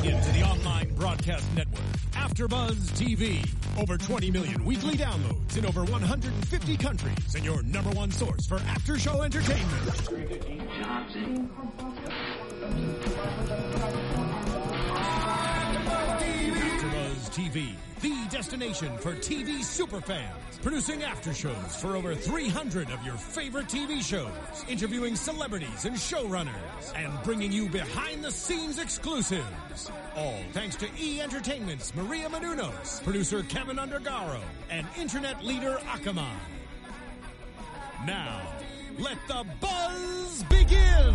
into the online broadcast network, AfterBuzz TV. Over 20 million weekly downloads in over 150 countries, and your number one source for after-show entertainment. AfterBuzz TV, the destination for TV superfans. Producing aftershows for over 300 of your favorite TV shows. Interviewing celebrities and showrunners. And bringing you behind-the-scenes exclusives. All thanks to E! Entertainment's Maria Menounos, producer Kevin Undergaro, and internet leader Akamai. Now, let the buzz begin!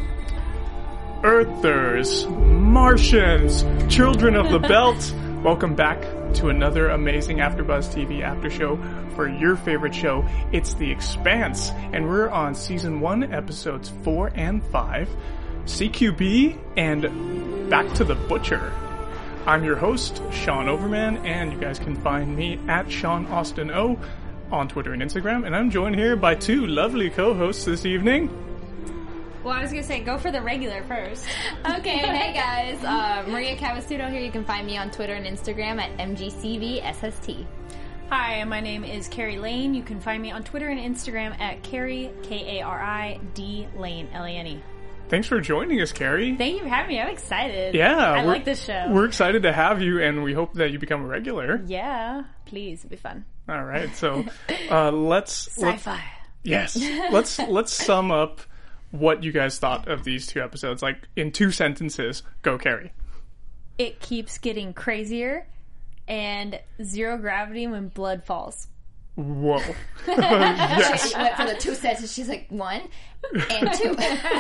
Earthers, Martians, children of the belt, welcome back to another amazing AfterBuzz TV after show for your favorite show. It's The Expanse, and we're on season 1, episodes 4 and 5, CQB, and Back to the Butcher. I'm your host, Sean Overman, and you guys can find me at Sean Austin O on Twitter and Instagram, and I'm joined here by two lovely co-hosts this evening. Well, I was going to say, go for the regular first. Okay, hey guys, Maria Cavastudo here. You can find me on Twitter and Instagram at MGCVSST. Hi, my name is Carrie Lane. You can find me on Twitter and Instagram at Carrie, K-A-R-I-D Lane, L-A-N-E. Thanks for joining us, Carrie. Thank you for having me. I'm excited. Yeah. I like this show. We're excited to have you, and we hope that you become a regular. Yeah, please. It'll be fun. All right, so let's... Sci-fi. Yes. Let's sum up what you guys thought of these two episodes. Like, in 2 sentences. Go, Carrie. It keeps getting crazier, and zero gravity when blood falls. Whoa. Yes. She went for the 2 sentences. She's like, 1 and 2.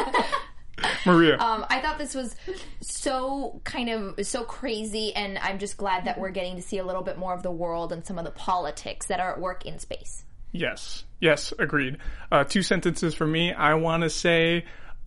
Maria. I thought this was so crazy, and I'm just glad that we're getting to see a little bit more of the world and some of the politics that are at work in space. Yes, agreed. 2 sentences for me. I want to say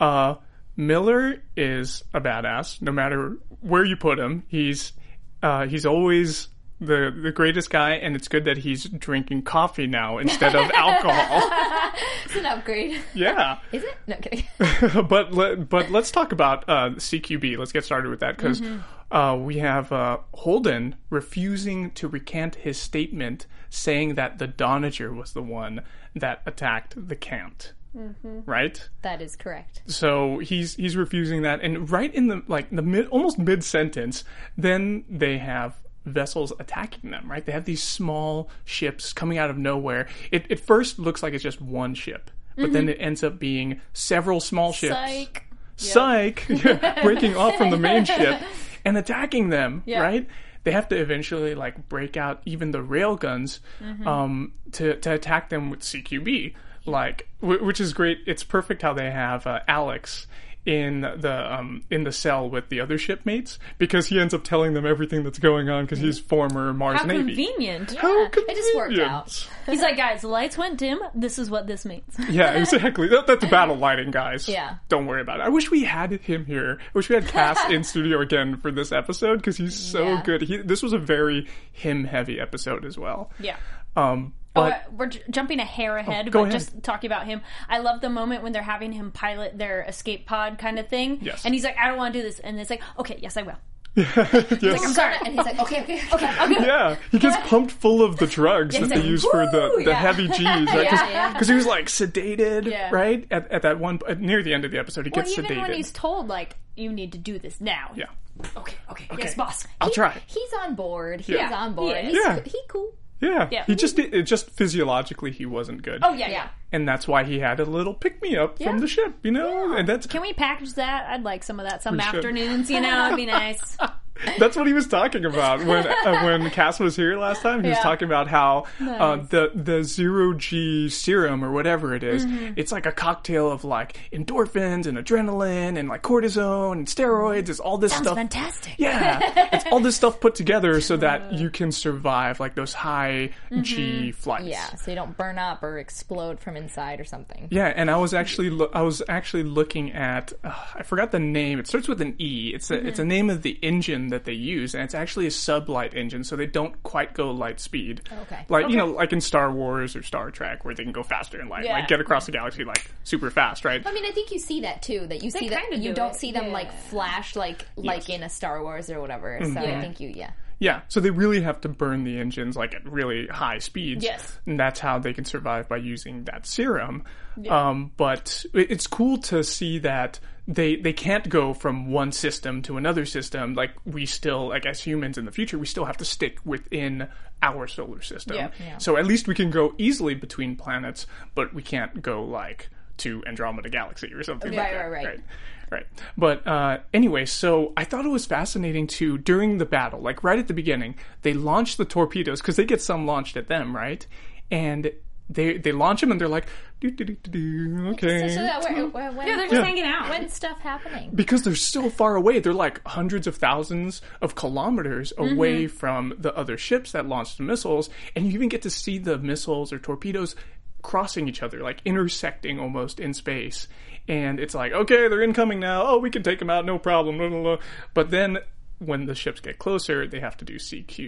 Miller is a badass. No matter where you put him, he's always the greatest guy, and it's good that he's drinking coffee now instead of alcohol. It's an upgrade. Yeah. Is it? No, kidding. But let's talk about CQB. Let's get started with that, because we have Holden refusing to recant his statement, saying that the Doniger was the one that attacked the Cant. Mm-hmm. Right? That is correct. So he's refusing that, and right in the almost mid sentence, then they have vessels attacking them. Right? They have these small ships coming out of nowhere. It first looks like it's just one ship, but then it ends up being several small ships. Psych! Breaking off from the main ship and attacking them. Yeah. Right? They have to eventually break out even the railguns to attack them with CQB, which is great. It's perfect how they have Alex in the cell with the other shipmates, because he ends up telling them everything that's going on because he's former Mars Navy. Convenient. Yeah, How convenient. It just worked out. He's like, guys, the lights went dim. This is what this means. Yeah, exactly. That's battle lighting, guys. Yeah. Don't worry about it. I wish we had him here. I wish we had Cass in studio again for this episode, because he's so good. This was a very him-heavy episode as well. Yeah. But we're jumping a hair ahead, go but ahead. just talking about him. I love the moment when they're having him pilot their escape pod kind of thing. Yes. And he's like, I don't want to do this. And it's like, okay, yes, I will. Yes. He's like, I'm sorry. And he's like, okay. Yeah, he gets pumped full of the drugs that they use for the heavy G's, right? Because he was sedated, right? At that one near the end of the episode, he gets even sedated. when he's told you need to do this now. Yeah. Okay. Yes, boss. I'll try. He's on board. Yeah. He's cool. Yeah. He just physiologically he wasn't good. Oh yeah. And that's why he had a little pick-me-up from the ship, And that's... Can we package that? I'd like some of that some afternoons, It'd be nice. That's what he was talking about when Cass was here last time. He was talking about how the zero G serum or whatever it is, it's like a cocktail of endorphins and adrenaline and cortisone and steroids. It's all this Sounds stuff. fantastic. Yeah, it's all this stuff put together so that you can survive those high G flights. Yeah, so you don't burn up or explode from inside or something. Yeah, and I was actually looking at I forgot the name. It starts with an E. It's a name of the engine that they use, and it's actually a sublight engine, so they don't quite go light speed. Okay. Like, you know, like in Star Wars or Star Trek, where they can go faster in light, like get across the galaxy, like, super fast, right? I mean, I think you see that, too, that you see that you don't see them, like, flash, like in a Star Wars or whatever, so I think Yeah, so they really have to burn the engines like at really high speeds. Yes. And that's how they can survive by using that serum. Yeah. But it's cool to see that they can't go from one system to another system. Like, we still, like, as humans in the future, we still have to stick within our solar system. Yeah. So at least we can go easily between planets, but we can't go, like, to Andromeda Galaxy or something like that. Right. But anyway, so I thought it was fascinating too, during the battle, like right at the beginning, they launch the torpedoes, because they get some launched at them, right? And they launch them and they're like, okay. So they're just hanging out. When's stuff happening? Because they're so far away. They're like hundreds of thousands of kilometers away from the other ships that launched the missiles, and you even get to see the missiles or torpedoes crossing each other, like intersecting almost in space. And it's like, okay, they're incoming now. Oh, we can take them out, no problem. Blah, blah, blah. But then when the ships get closer, they have to do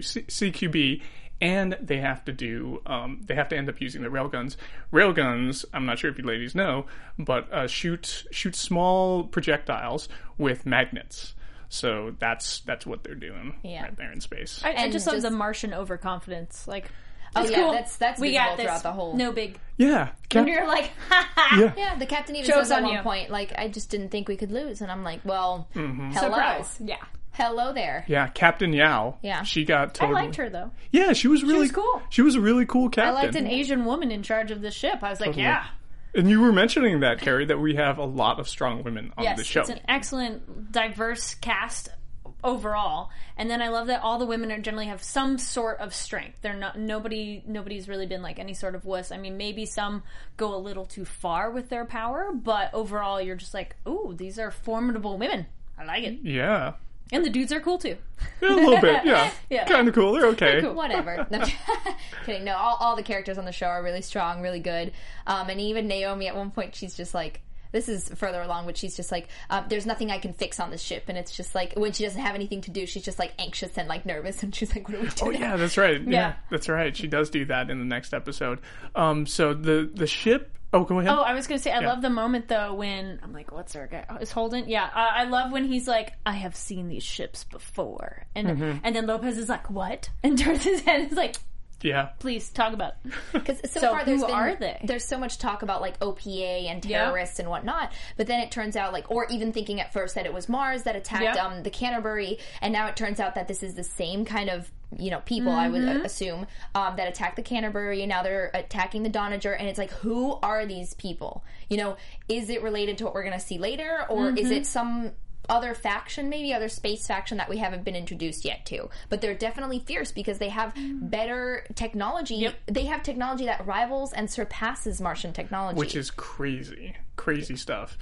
CQB, and they have to do, they have to end up using the railguns. Railguns, I'm not sure if you ladies know, but shoot small projectiles with magnets. So that's what they're doing right there in space. I just love the Martian overconfidence. Like, oh yeah, cool. that's we visible got this. throughout the whole. No big. Yeah. And you're like, ha ha. Yeah, the captain even Shows says at on one you. point, like, I just didn't think we could lose, and I'm like, well, hello, Surprise. Yeah. hello there. Yeah, Captain Yao. Yeah. She got totally... I liked her though. Yeah, she was really cool. She was a really cool I captain. liked an Asian woman in charge of the ship. I was like, yeah. And you were mentioning that, Carrie, that we have a lot of strong women on the show. It's an excellent, diverse cast overall. And then I love that all the women generally have some sort of strength. They're not nobody's really been like any sort of wuss. I mean, maybe some go a little too far with their power, but overall you're just like, ooh, these are formidable women. I like it. Yeah. And the dudes are cool too. Yeah, a little bit, yeah. Yeah. Kind of cool. They're okay. Cool. Whatever. No, kidding. No, all the characters on the show are really strong, really good. And even Naomi, at one point, she's just like, this is further along, but she's just like, there's nothing I can fix on this ship. And it's just like, when she doesn't have anything to do, she's just like anxious and like nervous. And she's like, what do we do? Oh, now? yeah, that's right. Yeah. That's right. She does do that in the next episode. So the ship... Oh, go ahead. Oh, I was going to say, I love the moment, though, when... I'm like, what's our guy? Oh, is Holden? Yeah. I love when he's like, I have seen these ships before. And and then Lopez is like, what? And turns his head and is like, Yeah. please, talk about it. Because so far are they? There's so much talk about like OPA and terrorists and whatnot, but then it turns out like, or even thinking at first that it was Mars that attacked the Canterbury, and now it turns out that this is the same kind of people, I would assume, that attacked the Canterbury, and now they're attacking the Donager, and it's like, who are these people? Is it related to what we're going to see later, or is it some other faction, maybe other space faction that we haven't been introduced yet to? But they're definitely fierce because they have better technology. Yep. They have technology that rivals and surpasses Martian technology, Which is crazy stuff.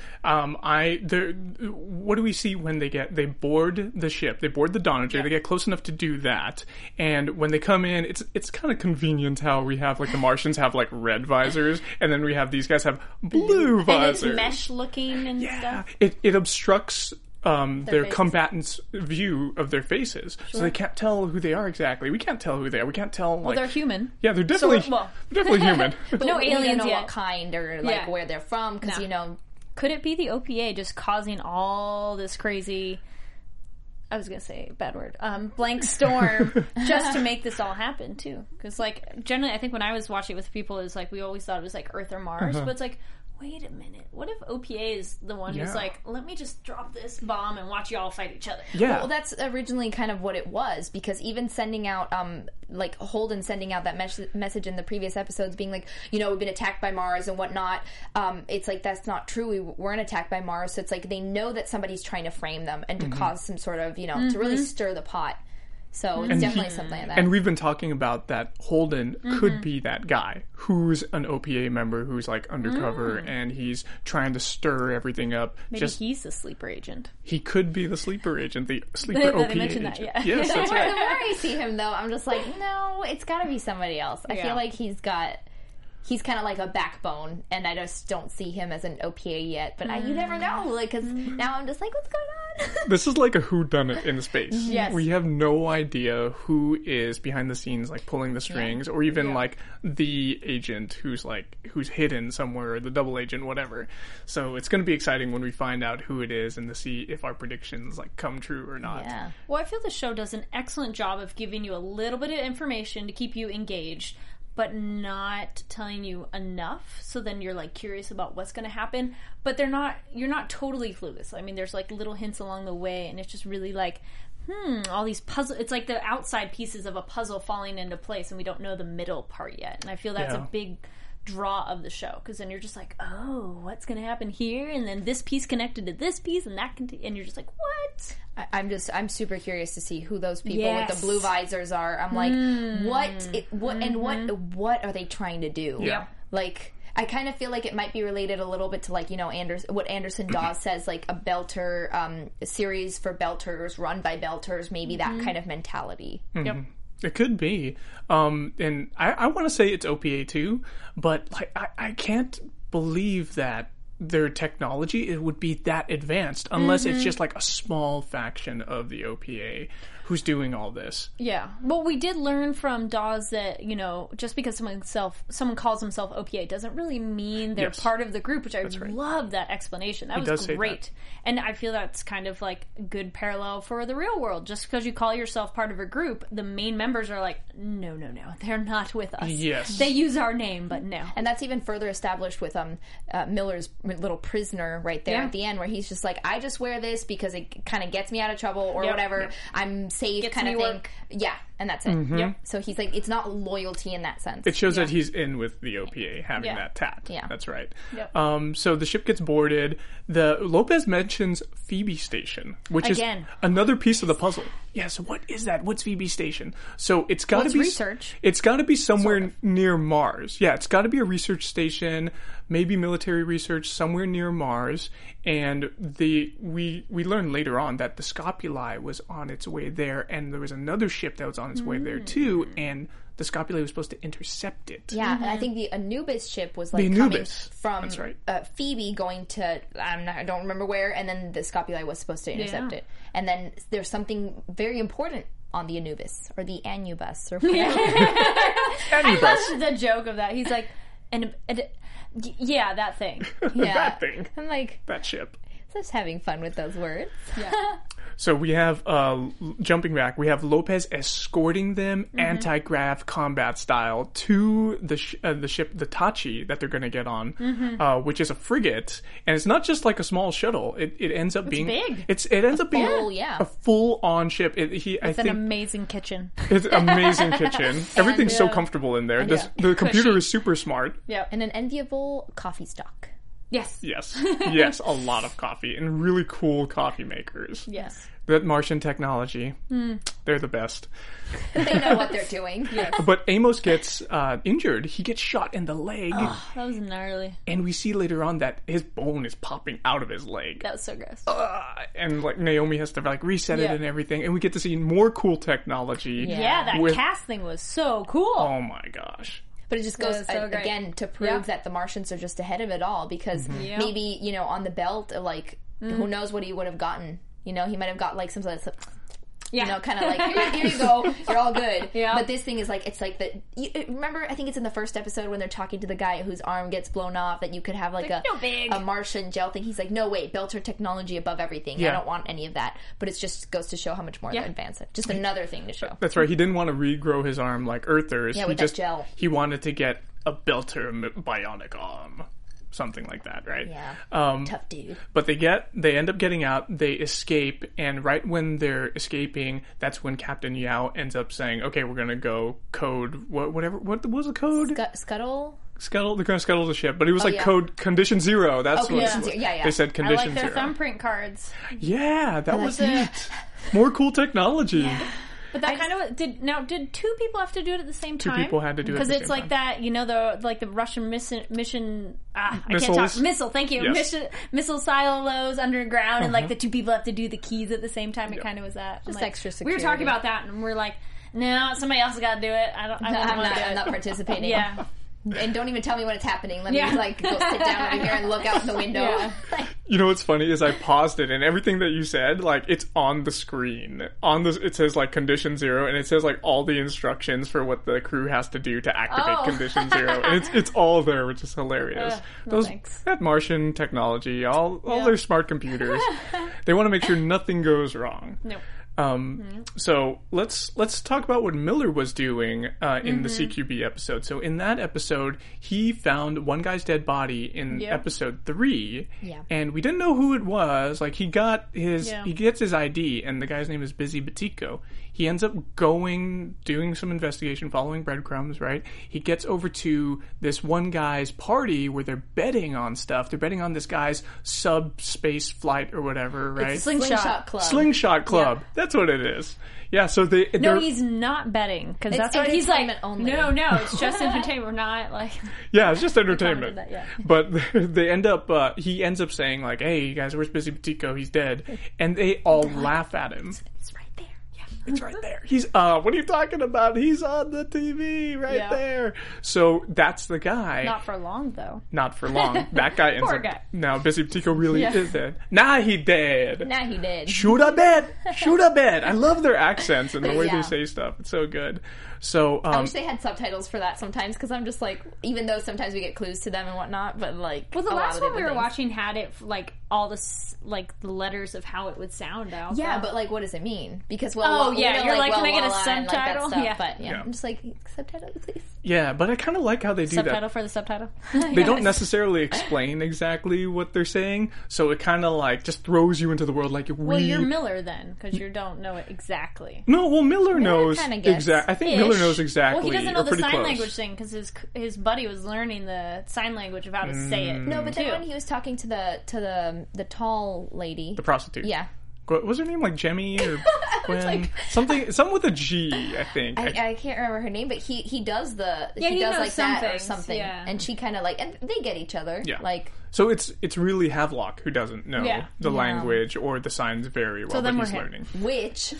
What do we see when they board the ship? They board the Donager. They get close enough to do that, and when they come in, it's kind of convenient how we have like the Martians have like red visors, and then we have these guys have blue visors. And it's mesh looking and stuff. It obstructs their faces. combatants' view of their faces, so they can't tell who they are exactly. We can't tell who they are. We can't tell. Well, they're human. Yeah, they're definitely human. but no we don't aliens know yet. what kind or like where they're from, because Could it be the OPA just causing all this crazy... I was going to say a bad word. Blank storm just to make this all happen, too. Because, like, generally, I think when I was watching it with people, it was like, we always thought it was like Earth or Mars. But it's like, wait a minute. What if OPA is the one who's like, let me just drop this bomb and watch you all fight each other? Yeah. Well, that's originally kind of what it was, because even sending out, like Holden sending out that message in the previous episodes being like, we've been attacked by Mars and whatnot, it's like, that's not true. We weren't attacked by Mars. So it's like they know that somebody's trying to frame them and to cause some sort of, to really stir the pot. So it's definitely something like that. And we've been talking about that Holden could be that guy who's an OPA member who's like undercover and he's trying to stir everything up. Maybe he's the sleeper agent. He could be the sleeper agent, the sleeper OPA agent. That, yeah. Yes, that's The right. more I see him, though, I'm just like, no, it's got to be somebody else. I feel like he's kind of like a backbone, and I just don't see him as an OPA yet. But you never know, like, because now I'm just like, what's going on? This is like a whodunit in space. Yes. We have no idea who is behind the scenes, like pulling the strings, or even like the agent who's hidden somewhere, or the double agent, whatever. So it's going to be exciting when we find out who it is and to see if our predictions like come true or not. Yeah. Well, I feel the show does an excellent job of giving you a little bit of information to keep you engaged, but not telling you enough, so then you're like curious about what's going to happen. But you're not totally clueless. I mean, there's like little hints along the way, and it's just really like, all these puzzle. It's like the outside pieces of a puzzle falling into place, and we don't know the middle part yet. And I feel that's a big draw of the show, because then you're just like, oh, what's going to happen here? And then this piece connected to this piece, and that and you're just like, what? I'm super curious to see who those people with the blue visors are. I'm like, what are they trying to do? Yeah. Like, I kind of feel like it might be related a little bit to, like, you know, what Anderson Dawes says, like a belter, a series for belters, run by belters, maybe that kind of mentality. Yep. It could be. And I want to say it's OPA too, but like I can't believe that their technology it would be that advanced unless it's just like a small faction of the OPA who's doing all this. Yeah. Well, we did learn from Dawes that, you know, just because someone calls himself OPA doesn't really mean they're part of the group, which I love that explanation. That was great. And I feel that's kind of like a good parallel for the real world. Just because you call yourself part of a group, the main members are like, no, they're not with us. Yes. They use our name, but no. And that's even further established with Miller's little prisoner right there at the end, where he's just like, I just wear this because it kind of gets me out of trouble or whatever. I'm safe, kind of thing. Work. Yeah, and that's it. Yep. So he's like, it's not loyalty in that sense. It shows that he's in with the OPA, having that tat. Yeah. That's right. Yep. So the ship gets boarded. Lopez mentions Phoebe Station, which Again. is another piece of the puzzle. Yeah, so what is that? What's Phoebe Station? So it's got to be research. It's got to be somewhere near Mars. Yeah, it's got to be a research station, maybe military research somewhere near Mars. And we learn later on that the Scopuli was on its way there, and there was another ship that was on its way there too, and the Scopuli was supposed to intercept it. Yeah, and I think the Anubis ship was like coming from Phoebe going to I don't remember where, and then the Scopuli was supposed to intercept it. And then there's something very important on the Anubis or the Anubis or whatever. I love the joke of that. He's like, yeah, that thing. Yeah, that thing. I'm like, that ship. Just having fun with those words. Yeah. So we have, jumping back, we have Lopez escorting them anti-grav combat style to the ship, the Tachi, that they're going to get on, which is a frigate. And it's not just like a small shuttle. It ends up being big. It ends up being a full-on ship. It's an amazing kitchen. It's an amazing kitchen. Everything's so comfortable in there. The computer is super smart. Yeah. And an enviable coffee stock. Yes, a lot of coffee and really cool coffee makers. Yes. That Martian technology, they're the best. They know what they're doing. Yes. But Amos gets injured. He gets shot in the leg. Oh, that was gnarly. And we see later on that his bone is popping out of his leg. That was so gross. And like Naomi has to like reset it and everything. And we get to see more cool technology. Yeah, that cast thing was so cool. Oh my gosh. But it just goes, again, to prove that the Martians are just ahead of it all, because maybe, you know, on the belt, like, who knows what he would have gotten. You know, he might have got, like, some sort of, you know, kind of like, here you go, you're all good. Yeah. But this thing is like, it's like remember, I think it's in the first episode when they're talking to the guy whose arm gets blown off, that you could have like a Martian gel thing. He's like, no, wait, belter technology above everything. Yeah. I don't want any of that. But it just goes to show how much more they're advanced. Just another thing to show. That's right. He didn't want to regrow his arm like Earthers. Yeah, with that gel. He wanted to get a belter bionic arm. Something like that, right? Yeah. Tough dude. But they end up getting out, they escape, and right when they're escaping, that's when Captain Yao ends up saying, okay, we're gonna go code, what was the code? Scuttle? They're gonna scuttle the ship, but it was code Condition Zero. That's what they said, Condition Zero. I like their thumbprint cards. Yeah, that was neat. More cool technology. Yeah. But that kind of did two people have to do it at the same time? Two people had to do it at the same time. Because it's like that, you know, the Russian mission. I Missiles. can't talk. Missile, thank you. Yes. Missile silos underground, and like the two people have to do the keys at the same time. It kind of was that. Just like, extra security. We were talking about that, and we're like, no, somebody else has got to do it. I'm not participating. Yeah. And don't even tell me when it's happening. Let me like go sit down over here and look out the window. Yeah. You know what's funny is I paused it and everything that you said, like, it's on the screen. It says like condition 0 and it says like all the instructions for what the crew has to do to activate condition 0. And it's all there, which is hilarious. That Martian technology, all their smart computers, they want to make sure nothing goes wrong. Nope. So let's talk about what Miller was doing in the CQB episode. So in that episode, he found one guy's dead body in episode 3, and we didn't know who it was. Like he gets his ID, and the guy's name is Busy Batico. He ends up doing some investigation, following breadcrumbs, right? He gets over to this one guy's party where they're betting on stuff. They're betting on this guy's subspace flight or whatever, right? It's Slingshot Club. Slingshot Club. Yeah. That's what it is. Yeah, so No, he's not betting, because that's what he's like, only. No, it's just entertainment. We're not, like... Yeah, it's just entertainment. But they end up, he ends up saying, like, hey, you guys, where's Busy Batico? He's dead. And they all laugh at him. It's right there. Yeah. It's right there. He's, what are you talking about? He's on the TV right there. So that's the guy. Not for long, though. Not for long. That guy ends Poor up... guy. Now, Busy Batico really is dead. Nah, he dead. Nah, he did. Shoulda bet. I love their accents and the way they say stuff. It's so good. So I wish they had subtitles for that sometimes, because I'm just like, even though sometimes we get clues to them and whatnot, but like, well, the last one we were watching had it like all this, like the letters of how it would sound out. Yeah, but like, what does it mean? Because you're like, can I get a subtitle? Like but I'm just like, subtitle, please. Yeah, but I kind of like how they do subtitle for the subtitle. They don't necessarily explain exactly what they're saying, so it kind of like just throws you into the world. Like, well, you're Miller then, because you don't know it exactly. No, well, Miller knows exactly. I think Miller knows exactly. Well, he doesn't know the sign close. Language thing, because his buddy was learning the sign language of how to say it. No, but then when he was talking to the tall lady, the prostitute, yeah. What was her name, like Jemmy or Gwen? Something with a G, I think. I can't remember her name, but he does he does like that or something, and she kind of like, and they get each other, like. So it's really Havelock who doesn't know the language or the signs very well, but he's learning. Which,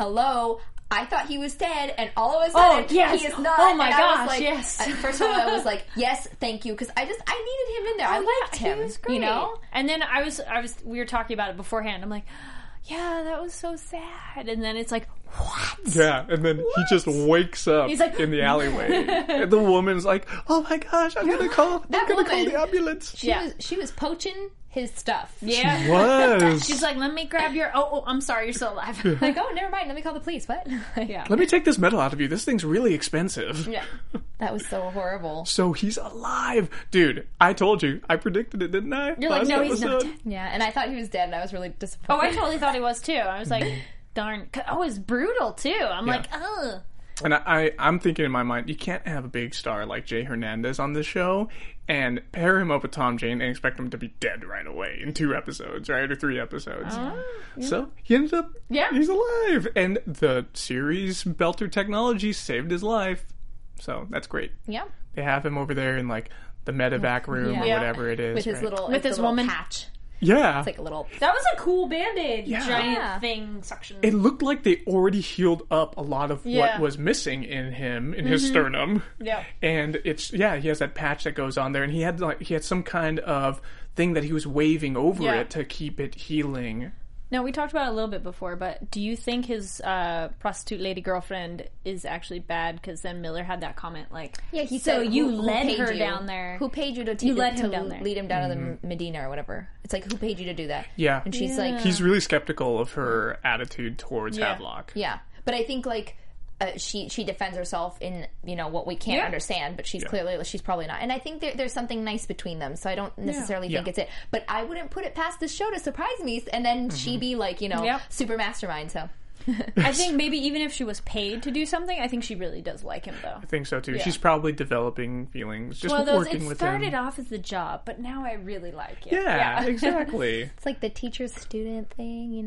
I thought he was dead, and all of a sudden, he is not. Oh my and gosh, I was like, yes. First of all, I was like, yes, thank you, because I needed him in there. I liked him. He was great. You know? And then we were talking about it beforehand. I'm like, yeah, that was so sad. And then it's like, what? Yeah, and then he just wakes up in the alleyway. And the woman's like, oh my gosh, I'm gonna call the ambulance. She was poaching his stuff. Yeah. She was. She's like, let me grab your... Oh, I'm sorry, you're still alive. Like, oh, never mind, let me call the police. What? Yeah. Let me take this metal out of you. This thing's really expensive. Yeah. That was so horrible. So he's alive. Dude, I told you. I predicted it, didn't I? You're like, no, he's not dead. Yeah, and I thought he was dead, and I was really disappointed. Oh, I totally thought he was, too. I was like, darn. Oh, it's brutal, too. I'm like, ugh. And I'm thinking in my mind, you can't have a big star like Jay Hernandez on this show and pair him up with Tom Jane and expect him to be dead right away in 2 episodes, right? Or 3 episodes. So he ends up, he's alive. And the series Belter Technologies saved his life. So that's great. Yeah. They have him over there in like the medevac room or whatever it is. With his little, with his woman patch. Yeah. It's like a little... That was a cool band-aid. Giant thing suction. It looked like they already healed up a lot of what was missing in him, in his sternum. Yeah. And it's, he has that patch that goes on there, and he had some kind of thing that he was waving over it to keep it healing. Now, we talked about it a little bit before, but do you think his prostitute lady girlfriend is actually bad? Because then Miller had that comment, like, he so said, you who led paid her you? down there. Who paid you to lead him down to the Medina or whatever? It's like, who paid you to do that? Yeah. And she's like... He's really skeptical of her attitude towards Havelock. Yeah. But I think, like... she defends herself in what we can't understand, but she's probably not. And I think there's something nice between them, so I don't necessarily think it's it. But I wouldn't put it past this show to surprise me, and then she be like super mastermind. So I think maybe even if she was paid to do something, I think she really does like him though. I think so too. She's probably developing feelings just working with him. It started off as a job, but now I really like it. Yeah. Exactly. It's like the teacher-student thing,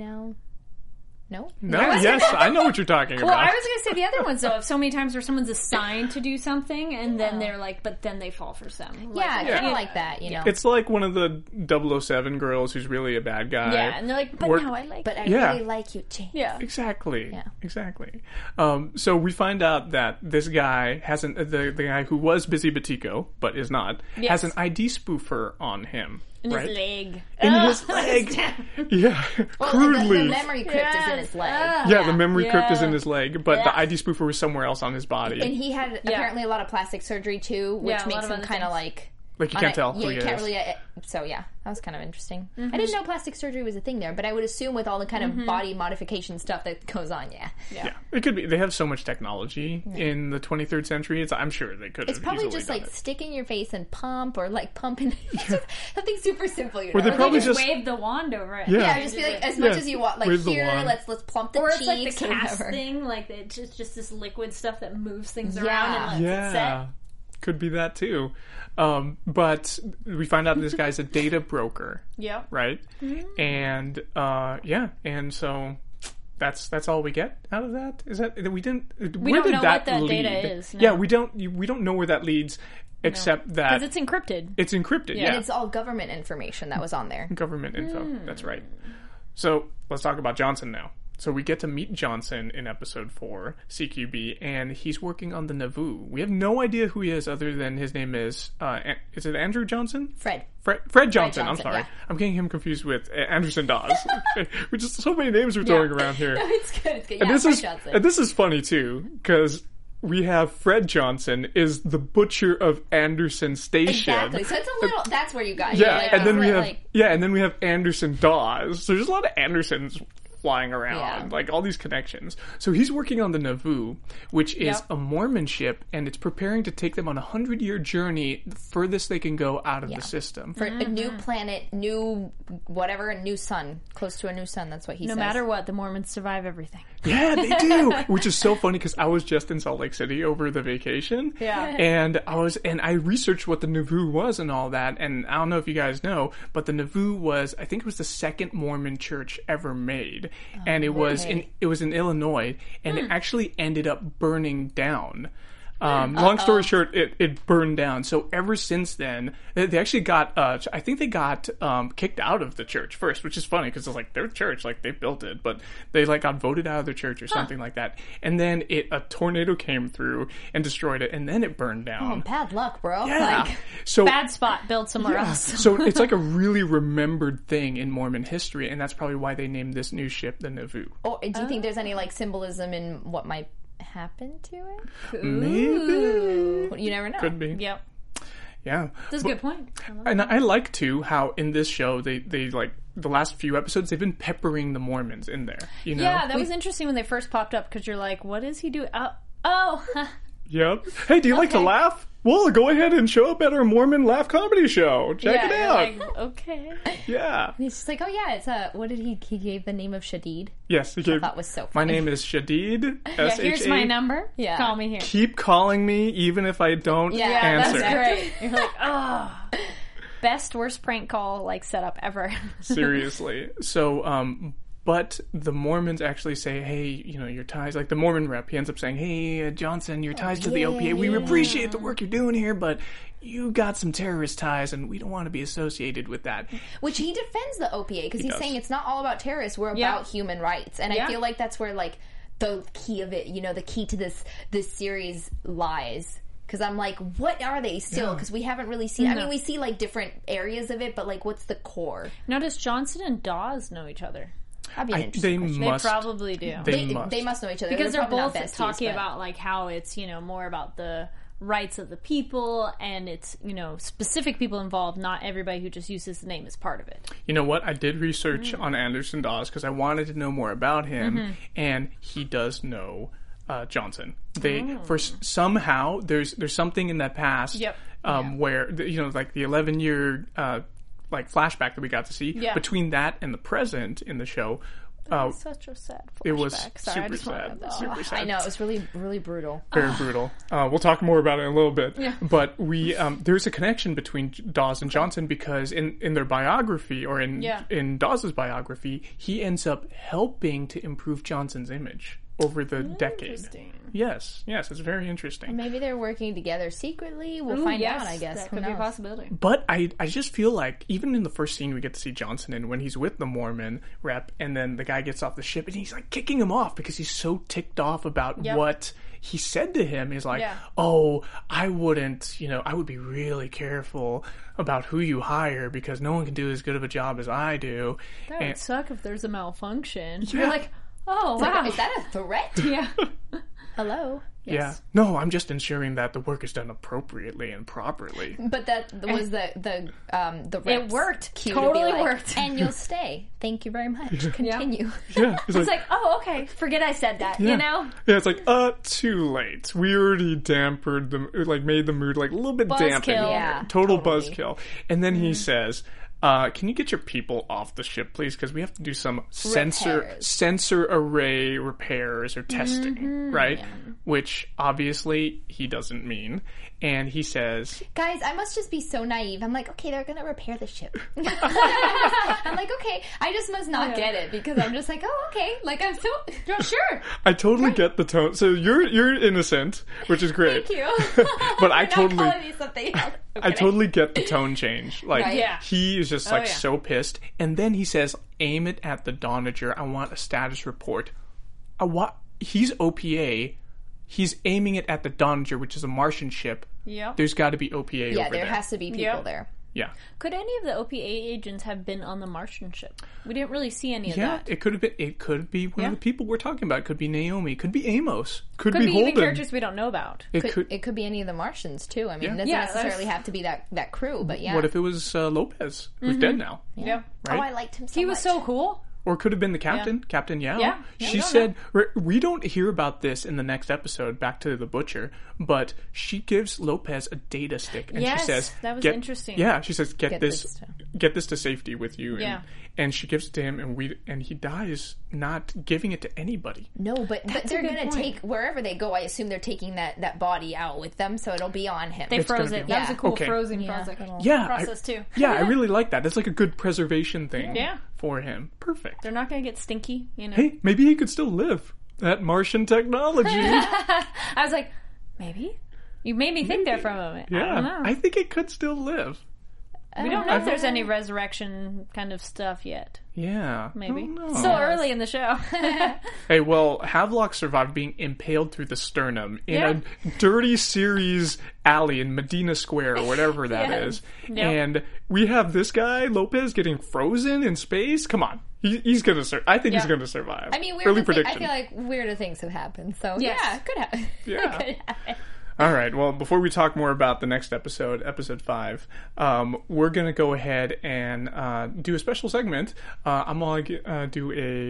No? Yes, I know what you're talking about. Well, I was going to say the other ones, though, of so many times where someone's assigned to do something, and then they're like, but then they fall for some. Kind of like that, It's like one of the 007 girls who's really a bad guy. Yeah, and they're like, but now I like you. But I really like you, Jane. Yeah. Exactly. Yeah. Exactly. So we find out that this guy hasn't, the guy who was Busy Batico, but is not, has an ID spoofer on him. In right? his leg. In his leg. Yeah, Well, crudely. the memory crypt is in his leg. Yeah, the memory crypt is in Yeah. his leg, but the Yeah. ID spoofer was somewhere else on his body. And he had apparently a lot of plastic surgery too, which Yeah, a lot makes of him other kind of things. Like you can't tell Yeah, who you he can't is. really. So yeah, that was kind of interesting. Mm-hmm. I didn't know plastic surgery was a thing there, but I would assume with all the kind of body modification stuff that goes on, Yeah, it could be. They have so much technology in the 23rd century. I'm sure they could. It's probably easily just done like it. stick in your face and pump, or like pump in something super simple. You know, Or they Like, probably Just just wave the wand over it. Yeah. yeah, just be like as much Yeah, as you want. Like wave the here, wand. let's plump the Or cheeks. it's like the or cast whatever. thing, like it's just this liquid stuff that moves things Yeah. around and lets it yeah, set. could be that too. But we find out this guy's a data broker, Yep. right? And and so that's all we get out of that. Is that we didn't? We where don't did know that what that lead? data is, no. Yeah, we don't know where that leads, except that Because it's encrypted. it's encrypted. Yeah, And it's all government information that was on there. government info. That's right. So let's talk about Johnson now. So we get to meet Johnson in episode 4, CQB, and he's working on the Navoo. We have no idea who he is other than his name is it Andrew Johnson? Fred. Fred Johnson, I'm Johnson, sorry. yeah. I'm getting him confused with Anderson Dawes. Which is so many names we're throwing around here. No, it's good. It's good. Yeah, And Fred Johnson. and this is funny too, because we have Fred Johnson is the butcher of Anderson Station. Exactly. So it's a little. That's where you got. Yeah, You're like, and then we it's have like, and then we have Anderson Dawes. So there's a lot of Andersons flying around, Yeah. like all these connections. So he's working on the Navoo, which is Yep. a Mormon ship, and it's preparing to take them on a 100-year journey, the furthest they can go out of the system. for a new planet, new whatever, a new sun, close to a new sun. That's what he No says. matter what, the Mormons survive everything. Yeah, they do. Which is so funny because I was just in Salt Lake City over the vacation. Yeah. And I researched what the Navoo was and all that. And I don't know if you guys know, but the Navoo was, I think it was the second Mormon church ever made. And it was in Illinois, and it actually ended up burning down. Long story short, it burned down. So ever since then, they actually got, I think they got kicked out of the church first, which is funny because it's like their church, like they built it, but they like got voted out of their church or something like that. And then a tornado came through and destroyed it, and then it burned down. Bad luck, bro. Yeah. Like, So Bad spot, build somewhere else. so it's like a really remembered thing in Mormon history, and that's probably why they named this new ship the Navoo. oh, do you think there's any like symbolism in what might happen to it? Maybe. You never know. Could be. Yep. Yeah. That's a good point. And I like too how in this show they like the last few episodes they've been peppering the Mormons in there. You know? Yeah, that was interesting when they first popped up because you're like, what is he doing? Oh. Yep. Hey, do you like to laugh? Well, go ahead and show up at our Mormon laugh comedy show. Check yeah, it you're out. like, okay. Yeah. He's just like, oh yeah, it's what did he gave the name of Shadid? Yes. He gave, That was so my funny. name is Shadid. Yeah, here's my SHA. number. Yeah. Call me here. Keep calling me even if I don't Yeah, answer. That's great. You're like, oh. Best, worst prank call, like, setup ever. Seriously. So, but the Mormons actually say, hey, you know, your ties, like the Mormon rep, he ends up saying, hey, Johnson, your ties to the OPA, we appreciate the work you're doing here, but you got some terrorist ties and we don't want to be associated with that. Which he defends the OPA because he's does. saying it's not all about terrorists. We're Yeah. about human rights, and Yeah. I feel like that's where like the key of it, you know, the key to this series lies. Because I'm like, what are they still? Because we haven't really seen. I mean, we see like different areas of it, but like, what's the core? Now, does Johnson and Dawes know each other? That'd be an They interesting question. They must. probably do. They must know each other because they're probably not both besties, talking but- about like how it's, you know, more about the rights of the people and it's, you know, specific people involved, not everybody who just uses the name as part of it. You know what? I did research on Anderson Dawes because I wanted to know more about him, and he does know Johnson. They somehow there's something in that past Yep. where you know, like the 11-year like flashback that we got to see Yeah. between that and the present in the show. It's such a sad flashback. It was Sorry, I super just wanted sad. that. Super sad. I know it was really, really brutal. Very brutal. We'll talk more about it in a little bit. But we there's a connection between Dawes and Johnson because in their biography or in Dawes' biography, he ends up helping to improve Johnson's image. over the decade. Interesting. Yes, it's very interesting. Maybe they're working together secretly. We'll find out, I guess. That Who could be a knows? possibility. But I just feel like even in the first scene we get to see Johnson in when he's with the Mormon rep, and then the guy gets off the ship and he's like kicking him off because he's so ticked off about what he said to him. He's like, oh, I wouldn't, I would be really careful about who you hire because no one can do as good of a job as I do. That would suck if there's a malfunction. Yeah. You're like, oh, wow. Is that a threat? Yeah. Hello? Yeah. No, I'm just ensuring that the work is done appropriately and properly. But that was the It reps worked. cue to be Totally like, worked. And you'll stay. Thank you very much. Continue. Yeah. It's like, oh, okay. Forget I said that, Yeah. you know? Yeah, it's like, too late. We already dampened made the mood like a little bit dampened. Yeah, Total totally. buzzkill. And then he says, can you get your people off the ship, please? Because we have to do some sensor array repairs or testing, right? Yeah. Which obviously he doesn't mean. And he says, guys, I must just be so naive. I'm like, okay, they're going to repair the ship. I'm like, okay, I just must not get it because I'm just like, oh, okay. Like, I'm so, sure. I totally get the tone. So you're innocent, which is great. Thank you. But I You're totally, not calling me something else. I totally get the tone change. Like, Right. Yeah. he is just like so pissed. And then he says, aim it at the Donager. I want a status report. He's OPA. He's aiming it at the Donager, which is a Martian ship. Yep. There's got to be OPA over Yeah, there. there has to be people there. Yeah. Could any of the OPA agents have been on the Martian ship? We didn't really see any of Yeah, that. it could have been. It could be one of the people we're talking about. It could be Naomi. It could be Amos. Could be be Holden. even characters we don't know about. It could. It could be any of the Martians, too. I mean, it doesn't Yeah, necessarily have to be that crew, but yeah. What if it was Lopez, who's dead now? Yeah. Right? Oh, I liked him so He was much. so cool. Or it could have been the captain, Captain Yao. Yeah. She we don't said, we don't hear about this in the next episode, Back to the Butcher, but she gives Lopez a data stick. And Yes, she says, that was interesting. Yeah, she says, get this this to safety with you. Yeah. And she gives it to him, and he dies not giving it to anybody. No, but they're good going to point. take, wherever they go, I assume they're taking that body out with them, so it'll be on him. They froze gonna it. be- That was a cool Okay. frozen process, too. Yeah, I really like that. That's like a good preservation thing Yeah. for him. Perfect. They're not going to get stinky, you know? Hey, maybe he could still live. That Martian technology. I was like, maybe? You made me think there for a moment. I don't know. I think it could still live. We don't know if there's any resurrection kind of stuff yet. Yeah. Maybe. I don't know. Still early in the show. Hey, well, Havelock survived being impaled through the sternum in Yeah. a dirty Ceres alley in Medina Square or whatever that is. Yep. And we have this guy, Lopez, getting frozen in space. Come on. He's going to I think he's going to survive. I mean, early I prediction. feel like weirder things have happened, so Yes. yeah, could happen. Yeah. Could happen. All right. Well, before we talk more about the next episode, episode 5, we're going to go ahead and do a special segment. I'm going to do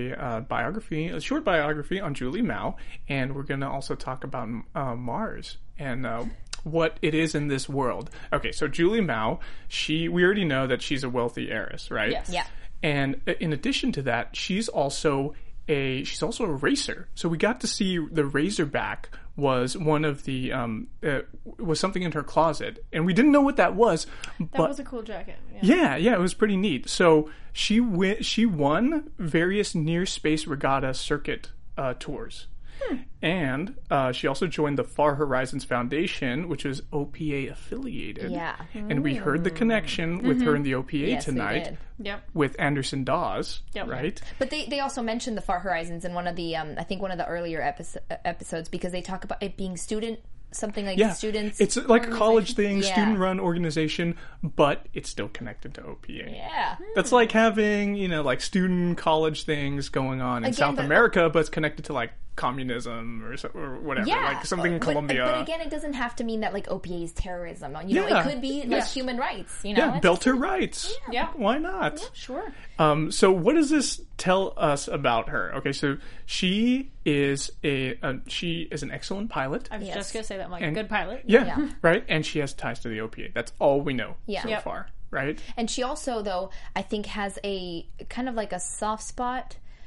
a short biography on Julie Mao, and we're going to also talk about Mars and what it is in this world. Okay, so Julie Mao, we already know that she's a wealthy heiress, right? Yes. Yeah. And in addition to that, she's also a racer. So we got to see the Razorback was one of the was something in her closet, and we didn't know what that was. That was a cool jacket. Yeah, it was pretty neat. So she won various near space regatta circuit tours. And she also joined the Far Horizons Foundation, which is OPA affiliated. Yeah. And we heard the connection with her and the OPA Yes, they tonight did. Yep. with Anderson Dawes, Yep. right? But they also mentioned the Far Horizons in one of the I think one of the earlier episodes because they talk about it being something like students. It's like a college thing, Yeah. student-run organization, but it's still connected to OPA. Yeah. That's like having, like student college things going on in South America, but it's connected to like communism or whatever, Yeah. like something in Colombia. But again, it doesn't have to mean that like OPA is terrorism. It could be like human rights. Yeah, Belter rights. Yeah. Why not? Sure. So what does this tell us about her? Okay, so she is an excellent pilot. I was just going to say that. I'm like, good pilot. Yeah, right? And she has ties to the OPA. That's all we know so far, right? And she also, though, I think has a kind of like a soft spot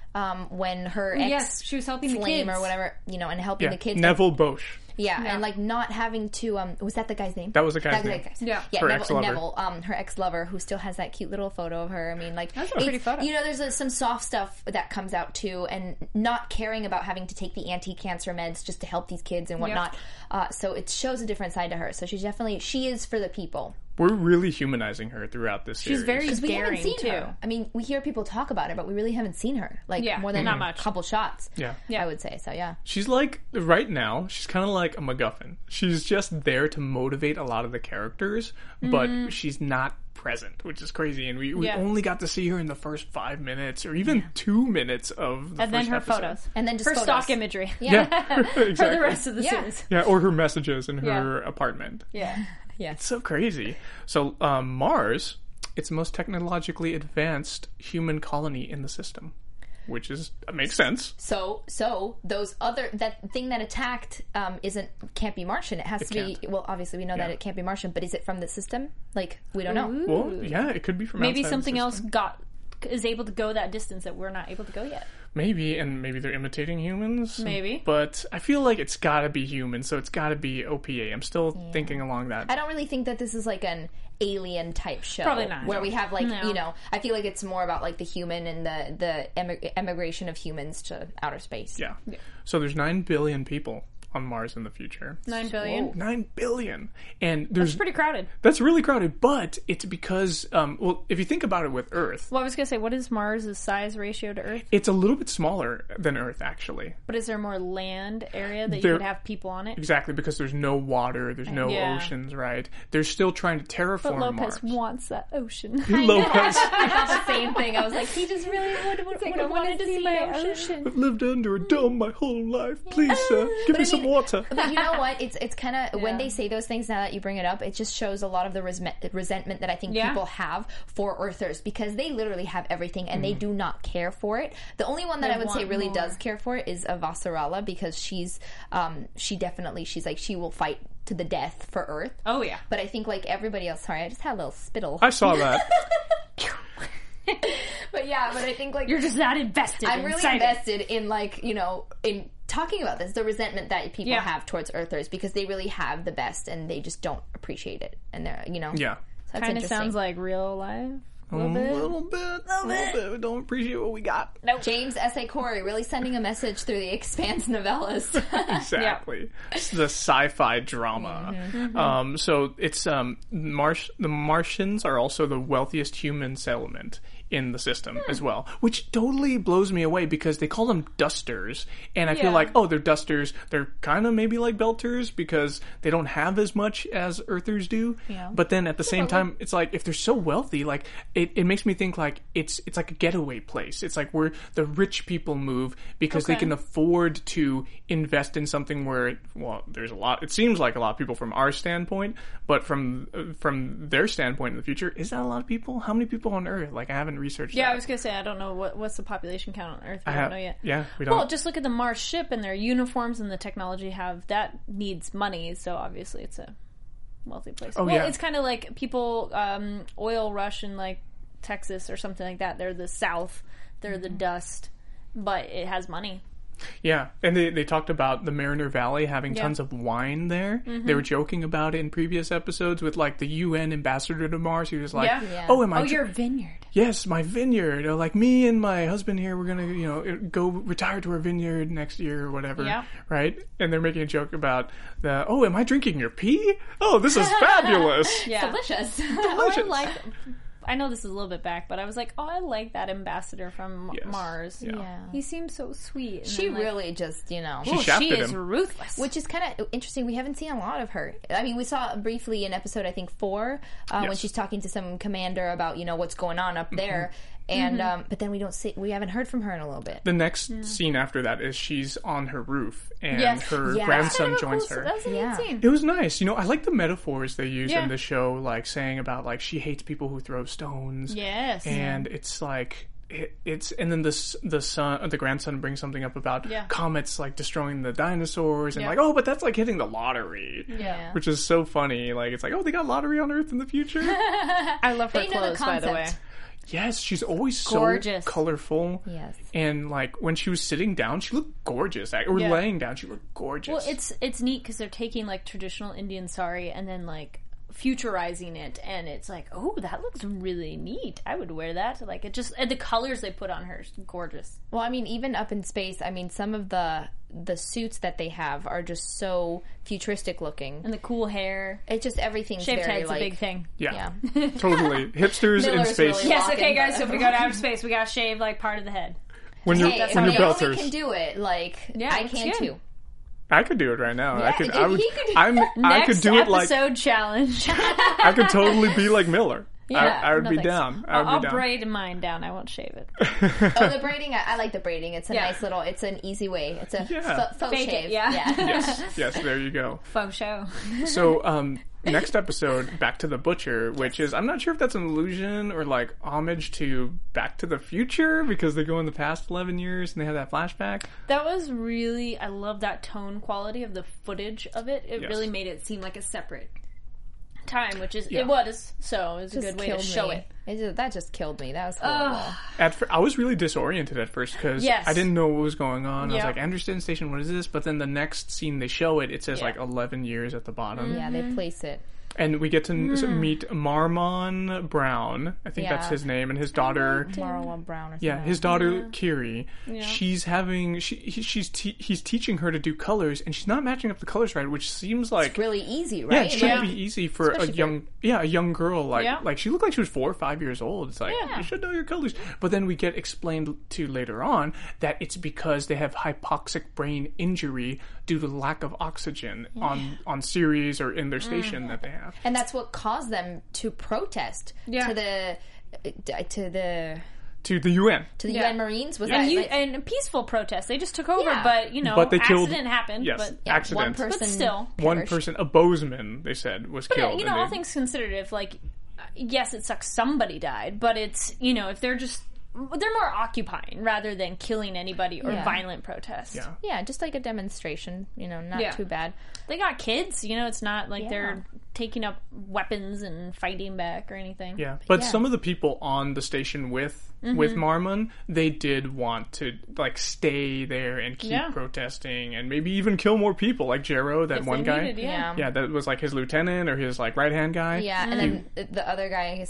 when her ex Yes, she was helping the flame kids. or whatever, and helping the kids. Neville Bosch. Yeah, and like not having to was that the guy's name? That was the guy's name. Yeah. Her Neville, ex-lover. her ex-lover, who still has that cute little photo of her. I mean, like That's a pretty photo. there's some soft stuff that comes out too, and not caring about having to take the anti-cancer meds just to help these kids and whatnot. So it shows a different side to her. So she is for the people. We're really humanizing her throughout this series. She's very Because we haven't daring seen too. her. I mean, we hear people talk about her, but we really haven't seen her. Like more than not a much. couple shots. Yeah. I would say so. Yeah. She's like, right now, she's kind of like a MacGuffin. She's just there to motivate a lot of the characters, but she's not present, which is crazy. And we only got to see her in the first 5 minutes or even 2 minutes of the And first then her episode. photos. And then just her photos. stock imagery. Yeah, For the exactly. rest of the series. Yeah, or her messages in her apartment. Yeah. Yes. So crazy. So Mars, it's the most technologically advanced human colony in the system, which makes sense. So those that thing that attacked can't be Martian. It has to be. Well, obviously we know that it can't be Martian, but is it from the system? Like we don't know. Well, yeah, it could be from Maybe outside the something else system. is able to go that distance that we're not able to go yet. Maybe, and maybe they're imitating humans. Maybe. But I feel like it's gotta be human, so it's gotta be OPA. I'm still thinking along that. I don't really think that this is like an alien type show. Probably not. Where we have like No. I feel like it's more about like the human and the emigration of humans to outer space. Yeah. So there's 9 billion people on Mars in the future. 9 billion. 9 billion. And there's Pretty crowded. that's really crowded, but it's because if you think about it with Earth, Well, I was going to say, what is Mars' size ratio to Earth? it's a little bit smaller than Earth actually. But is there more land area that you There- could have people on it? Exactly, because there's no water, there's no Yeah. oceans, right? They're still trying to But terraform Lopez Mars. wants that ocean. Lopez I thought the same thing. I was like, he just really would have wanted to see my ocean. ocean. I've lived under a dome my whole life. Please, sir, give me some water. But you know what? It's kind of when they say those things. Now that you bring it up, it just shows a lot of the resentment that I think people have for Earthers, because they literally have everything and they do not care for it. The only one that I would say want really more. does care for it is Avasarala, because she's like she will fight to the death for Earth. Oh, yeah. But I think like everybody else. Sorry, I just had a little spittle. I saw that. But I think like You're just not invested. I'm really excited. invested in in talking about this, the resentment that people have towards Earthers, because they really have the best and they just don't appreciate it, and they're Yeah. So that's Kind of interesting. sounds like real life. A little A bit. little bit. We don't appreciate what we got. James S.A. Corey really sending a message through the Expanse novellas. Exactly. It's the sci-fi drama. So it's the Martians are also the wealthiest human settlement in the system as well, which totally blows me away because they call them dusters, and I feel like, oh, they're dusters. They're kind of maybe like belters because they don't have as much as Earthers do. Yeah. But then at the same time, it's like if they're so wealthy, like it makes me think like it's like a getaway place. It's like where the rich people move because they can afford to invest in something where, well, there's a lot. It seems like a lot of people from our standpoint, but from their standpoint in the future, is that a lot of people? How many people on Earth? Like I haven't researched. Yeah, that. I was gonna say I don't know what's the population count on Earth. We don't know yet. Yeah, we don't. Well, just look at the Mars ship and their uniforms and the technology that needs money. So obviously it's a wealthy place. Oh, well, yeah. it's kind of like people oil rush in like Texas or something like that. They're the South. They're the dust, but it has money. Yeah, and they talked about the Mariner Valley having tons of wine there. They were joking about it in previous episodes with like the UN ambassador to Mars. He was like, "Oh, am I? your vineyard." Yes, my vineyard. Or like me and my husband here, we're gonna go retire to our vineyard next year or whatever. Yeah. Right? And they're making a joke about the am I drinking your pee? Oh, this is fabulous. Yeah. Delicious. Delicious. I know this is a little bit back, but I was like, oh, I like that ambassador from Yes. Mars. Yeah. He seems so sweet. And She then, like, really just, She she shafted is him. ruthless. which is kind of interesting. We haven't seen a lot of her. I mean, we saw briefly in episode, I think 4, when she's talking to some commander about, what's going on up there. And, but then we haven't heard from her in a little bit. The next scene after that is she's on her roof and Yes. her Yeah. grandson That's kind of a joins cool- her. That's a neat scene. It was nice. I like the metaphors they use Yeah. in the show, like saying about like she hates people who throw stones. Yes. And it's like it's and then the grandson brings something up about comets like destroying the dinosaurs and like, oh, but that's like hitting the lottery. Yeah. Which is so funny. Like it's like, oh, they got lottery on Earth in the future. I love her They know the clothes, by the way. concept. Yes, she's always so Gorgeous. colorful. Yes. And like when she was sitting down, she looked gorgeous. Or Yeah. laying down, she looked gorgeous. Well, it's neat because they're taking like traditional Indian sari and then like futurizing it, and it's like, oh, that looks really neat. I would wear that. Like it just, and the colors they put on her is gorgeous. Well, I mean, even up in space, I mean, some of the suits that they have are just so futuristic looking. And the cool hair, It's just everything's shaved very head's like a big thing. yeah, totally. Hipsters in Miller's space. really Yes, Walking okay, guys. So if we go to the- outer space, we gotta shave like part of the head. When you're Hey, if when you're Naomi belters, can do it, like Yeah, I that's can good. too. I could do it right now. Yeah, I could. he I would. could- I could Next do it like. episode challenge. I could totally be like Miller. I would no be thanks. down. I would I'll be down. braid mine down. I won't shave it. Oh, the braiding, I like the braiding. It's a Yeah. nice little, it's an easy way. It's a Yeah. faux Fake it, shave. yeah. Yes, there you go. Faux show. So, next episode, Back to the Butcher, which is, I'm not sure if that's an allusion or like homage to Back to the Future because they go in the past 11 years and they have that flashback. That was really, I love that tone quality of the footage of it. It Yes. really made it seem like a separate time, which is, Yeah. it was. So it was a Just good way to killed show me. it. That just killed me. That was horrible. I was really disoriented at first because Yes. I didn't know what was going on. I was Yeah. like, Anderson Station, what is this? But then the next scene they show it, it says Yeah. like 11 years at the bottom. Yeah, they place it. And we get to meet Marmon Brown. I think that's Yeah. his name. And his daughter... Marlon Brown or something. Yeah, his daughter Kiri. She's having he's teaching her to do colors, and she's not matching up the colors right, which seems like It's really easy, yeah, right? it should be easy for Especially a young girl like Yeah. like she looked like she was 4 or 5 years old. It's like you should know your colors. But then we get explained to later on that it's because they have hypoxic brain injury due to lack of oxygen on Ceres or in their station that they have. And that's what caused them to protest Yeah. to the To the UN. UN Marines. Was And, that like, and a peaceful protest. They just took over, Yeah. but, But they killed- accident happened. Yes, But, yeah, accident. one person but still. One perished. person, a Bozeman, they said, was killed. You know, and all they- things considered, if, like, yes, it sucks somebody died, but it's, you know, if they're more occupying rather than killing anybody or Yeah. violent protest. Yeah. Yeah, just like a demonstration. Not Yeah. too bad. They got kids, you know, it's not like Yeah. they're taking up weapons and fighting back or anything. Yeah, but yeah. some of the people on the station with Marmon, they did want to like stay there and keep Yeah. protesting and maybe even kill more people, like Jero, that If one they guy. needed, yeah. Yeah, that was like his lieutenant or his like right hand guy. Yeah, and then the other guy, I guess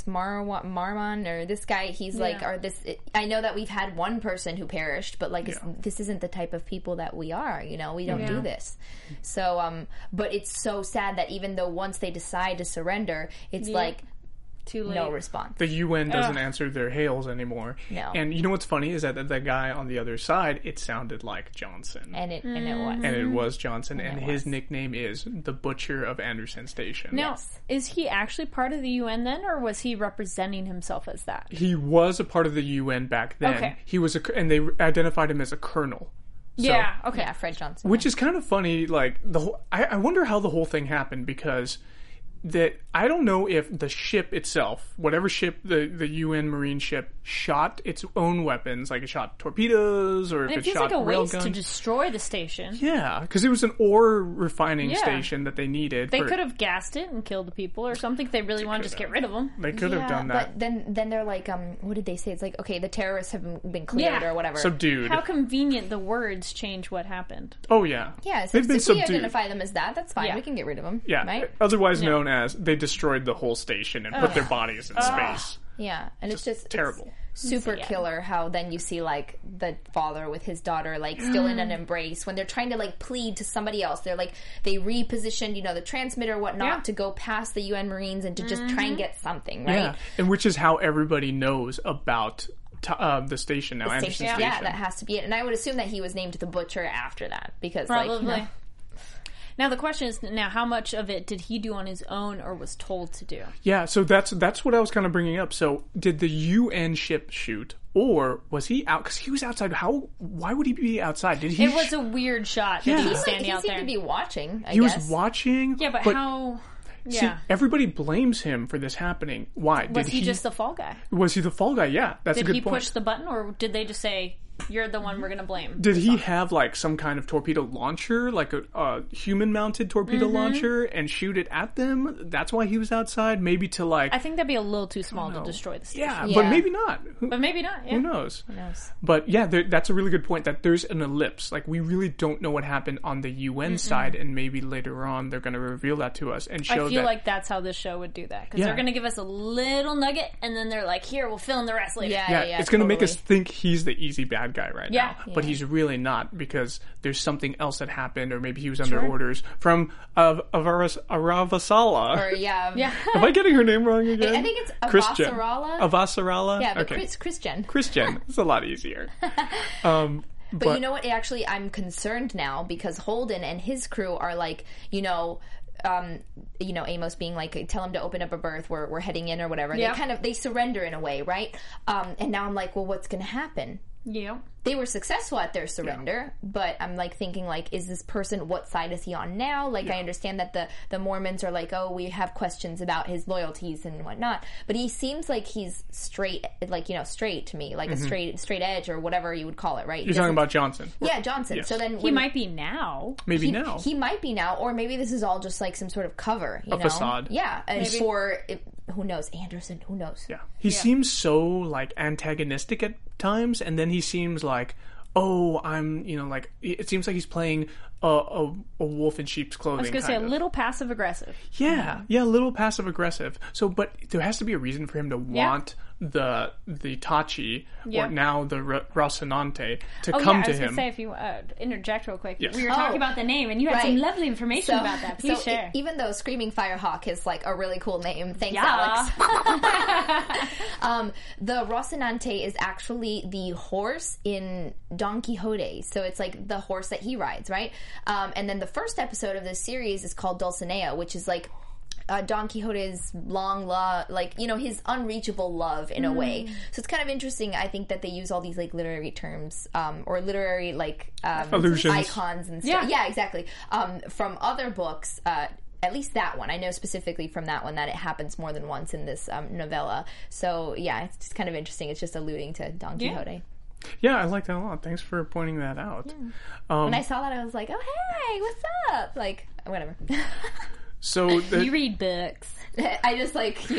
Marmon or this guy, he's like, Yeah. I know that we've had one person who perished, but like this isn't the type of people that we are. We don't do this. So, but it's so sad that even though once they decide to surrender, it's like Too late. no response. The UN doesn't answer their hails anymore. No. And you know what's funny is that the guy on the other side, it sounded like Johnson. And it was. And it was Johnson, and it his was. nickname is the Butcher of Anderson Station. Now, is he actually part of the UN then, or was he representing himself as that? He was a part of the UN back then. Okay. He was and they identified him as a colonel. So- Yeah, okay. Yeah, Fred Johnson. Which is kind of funny, like, the whole, I wonder how the whole thing happened, because that I don't know if the ship itself, whatever ship, the UN Marine ship, shot its own weapons, like it shot torpedoes, or if And it it feels shot like a waste railguns. to destroy the station. Yeah, because it was an ore refining Yeah. station that they needed. They could have gassed it and killed the people or something if they really want to just get rid of them. They could have done that. But then they're like, what did they say? It's like, okay, the terrorists have been cleared Yeah. or whatever. Subdued. How convenient the words change what happened. Oh, yeah. Yeah, so They've been if we subdued. identify them as that, that's fine. Yeah. We can get rid of them. Yeah, Right? otherwise known as they destroyed the whole station and put their bodies in space. Yeah. And it's just terrible. It's super killer how then you see like the father with his daughter like still in an embrace when they're trying to like plead to somebody else. They're like they repositioned, the transmitter or whatnot Yeah. to go past the UN Marines and to just try and get something, right? Yeah, and which is how everybody knows about the station now, Anderson Station. Station. Yeah, that has to be it. And I would assume that he was named the Butcher after that because Probably. Now the question is, how much of it did he do on his own or was told to do? Yeah, so that's what I was kind of bringing up. So did the UN ship shoot, or was he out? Because he was outside. Why would he be outside? Did he? It was a weird shot that Yeah. he was He standing he out seemed there. to be watching. I He guess. was watching. Yeah, but how... See, Yeah. everybody blames him for this happening. Why? Was he just the fall guy? Was he the fall guy? Yeah, that's Did a good he point. push the button or did they just say, You're the one we're gonna blame. Did he have like some kind of torpedo launcher, like a human-mounted torpedo launcher, and shoot it at them? That's why he was outside. Maybe to like. I think that'd be a little too small to destroy the station. Yeah, Yeah. but maybe not. But maybe not. Yeah. Who knows? Who knows? But yeah, that's a really good point. That there's an ellipse. Like we really don't know what happened on the UN side, and maybe later on they're going to reveal that to us and show I feel that. like that's how this show would do that because Yeah. they're going to give us a little nugget and then they're like, "Here, we'll fill in the rest later." Yeah, it's going to make us totally. think he's the easy bad guy right Yeah. now, but he's really not because there's something else that happened, or maybe he was under orders from Aravasala. Or yeah. Am I getting her name wrong again? I think it's Christian. Avasarala. Avasarala? Yeah, but okay. Christian. Christian. It's a lot easier. But you know what? Actually, I'm concerned now because Holden and his crew are like, Amos being like, tell him to open up a berth. We're heading in or whatever. Yeah. They surrender in a way, right? And now I'm like, well, what's going to happen? Yeah. They were successful at their surrender, but I'm like thinking like, is this person, what side is he on now? Like I understand that the Mormons are like, oh, we have questions about his loyalties and whatnot, but he seems like he's straight, like, straight to me, like a straight edge or whatever you would call it, right? You're talking about Johnson. Yeah, Johnson. Yes. So then He might be now. Maybe now. He might be now, or maybe this is all just like some sort of cover, you know? Facade. Yeah, and who knows? Anderson, who knows? Yeah. He seems so, like, antagonistic at times, and then he seems like, oh, I'm, like, it seems like he's playing a wolf in sheep's clothing. I was going to say a kind of. little passive aggressive. Yeah, a little passive aggressive. So, but there has to be a reason for him to want the Tachi or now the Rocinante to come to I was him. going to say, if you interject real quick, Yes. we were talking about the name, and you had some Right. lovely information about that. Please share. Even though Screaming Firehawk is like a really cool name, thanks, Yeah. Alex. The Rocinante is actually the horse in Don Quixote, so it's like the horse that he rides, right? And then the first episode of this series is called Dulcinea, which is like Don Quixote's long love, like, his unreachable love in a way. So it's kind of interesting, I think, that they use all these, like, literary terms, or literary, like, allusions, icons and stuff. Yeah, exactly. From other books, at least that one. I know specifically from that one that it happens more than once in this novella. So, yeah, it's just kind of interesting. It's just alluding to Don Quixote. Yeah, I like that a lot. Thanks for pointing that out. When I saw that, I was like, oh, hey, what's up? Like, whatever. So You read books. I just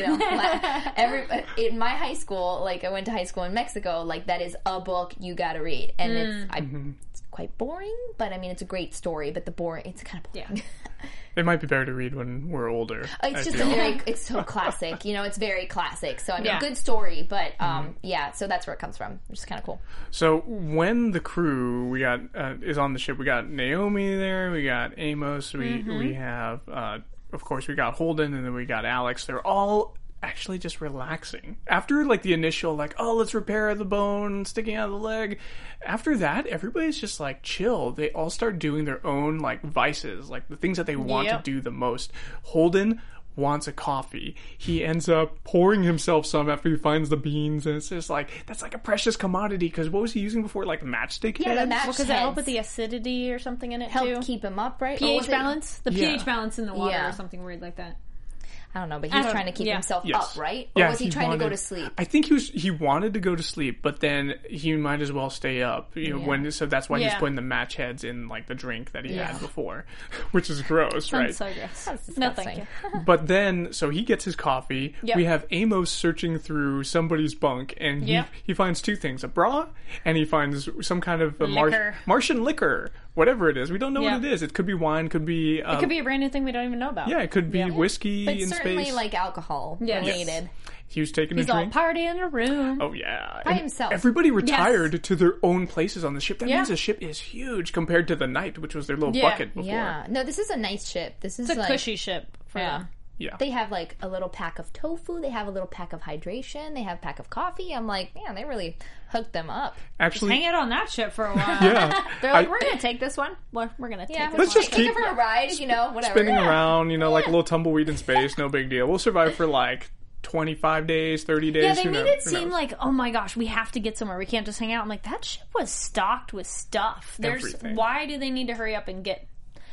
in my high school, like I went to high school in Mexico, like that is a book you gotta read. And it's quite boring, but I mean, it's a great story, but it's kind of boring. it might be better to read when we're older. It's just it's so classic, it's very classic. So I mean, Yeah. good story, but so that's where it comes from, which is kind of cool. So when the crew is on the ship, we got Naomi there, we got Amos, we have of course we got Holden, and then we got Alex. They're all actually just relaxing after like the initial like, oh, let's repair the bone sticking out of the leg. After that, everybody's just like chill. They all start doing their own like vices, like the things that they want to do the most. Holden wants a coffee. He ends up pouring himself some after he finds the beans, and it's just like, that's like a precious commodity, because what was he using before, like matchstick Yeah, heads? the match Because it help with heads the acidity or something in it, helped too. keep him up, right? Or pH was it- balance? The Yeah. pH balance in the water Yeah. or something weird like that. I don't know, but he was trying to keep himself Yes. up, right? Or was he trying to go to sleep? I think he wanted to go to sleep, but then he might as well stay up. So that's why he's putting the match heads in like the drink that he had before, which is gross, right? Sounds so gross. That's No, disgusting. thank you. But then, so he gets his coffee. Yep. We have Amos searching through somebody's bunk, and he finds two things: a bra, and he finds some kind of Liquor. Martian liquor, whatever it is. We don't know what it is. It could be wine, could be It could be a brand new thing we don't even know about. yeah, it could be whiskey But in certainly space. like alcohol related. He was taking He's a all drink. party in a room. Oh yeah, By And himself. Everybody retired to their own places on the ship. That Yeah. means the ship is huge compared to the Knight, which was their little Yeah. bucket before. Yeah. No, this is a nice ship. This is It's a like, cushy ship for Yeah. them. Yeah. They have like a little pack of tofu. They have a little pack of hydration. They have a pack of coffee. I'm like, man, they really hooked them up. Actually, Hang out on that ship for a while. yeah. They're like, we're going to take this one. We're going to take Yeah, this Let's one. just take keep it for a ride, whatever. spinning around, like a little tumbleweed in space. No big deal. We'll survive for like 25 days, 30 days. Yeah, they who made knows? it seem like, oh my gosh, we have to get somewhere. We can't just hang out. I'm like, that ship was stocked with stuff. Everything. Why do they need to hurry up and get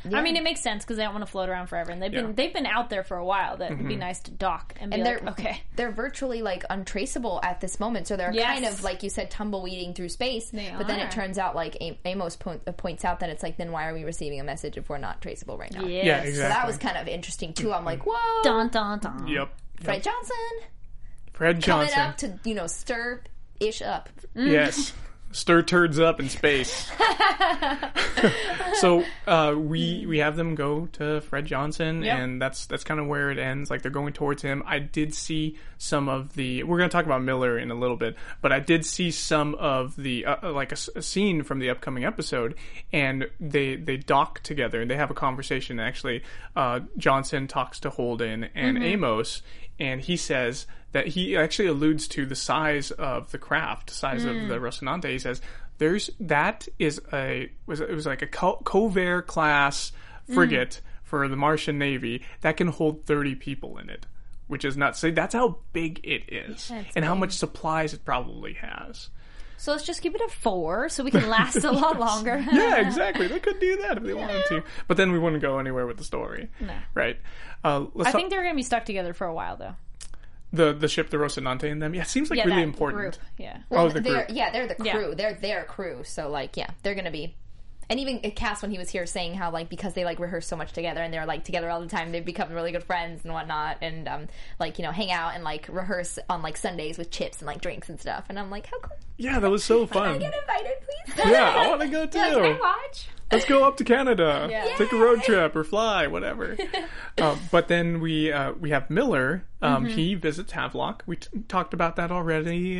I mean, it makes sense because they don't want to float around forever, and they've been out there for a while. That would be nice to dock and be like, okay. They're virtually like untraceable at this moment, so they're kind of like you said, tumbleweeding through space. But then it turns out, like Amos points out, that it's like, then why are we receiving a message if we're not traceable right now? Yeah, exactly. So that was kind of interesting too. I'm like, whoa, Dun dun dun. Yep. Fred Johnson Fred Johnson coming up to stir ish up. Yes. Stir turds up in space. So we have them go to Fred Johnson, and that's kind of where it ends. Like, they're going towards him. I did see some of the. We're going to talk about Miller in a little bit, but I did see some of the like a scene from the upcoming episode, and they dock together and they have a conversation. Actually, Johnson talks to Holden and Amos, and he says that he actually alludes to the size of the craft, size of the Rocinante. He says it was like a Covair class frigate for the Martian Navy that can hold 30 people in it, which is nuts. So that's how big it is, and how much supplies it probably has. So let's just keep it at 4 so we can last a lot longer. Yeah, exactly. They could do that if they wanted to. But then we wouldn't go anywhere with the story. No. Right? I think they're going to be stuck together for a while, though. The ship, the Rocinante, and them. Yeah, it seems like really important. Group. Yeah. Well, the group. they're the crew. They're their crew. So, like, they're going to be. And even Cass, when he was here, saying how, like, because they, like, rehearse so much together and they're, like, together all the time, they've become really good friends and whatnot, and, like, hang out and, like, rehearse on, like, Sundays with chips and, like, drinks and stuff. And I'm like, how cool. Yeah, that was so fun. Can I get invited, please? Yeah, I want to go, too. Yeah, can I watch? Let's go up to Canada. Yeah. Take a road trip or fly, whatever. But then we have Miller. He visits Havelock. We talked about that already.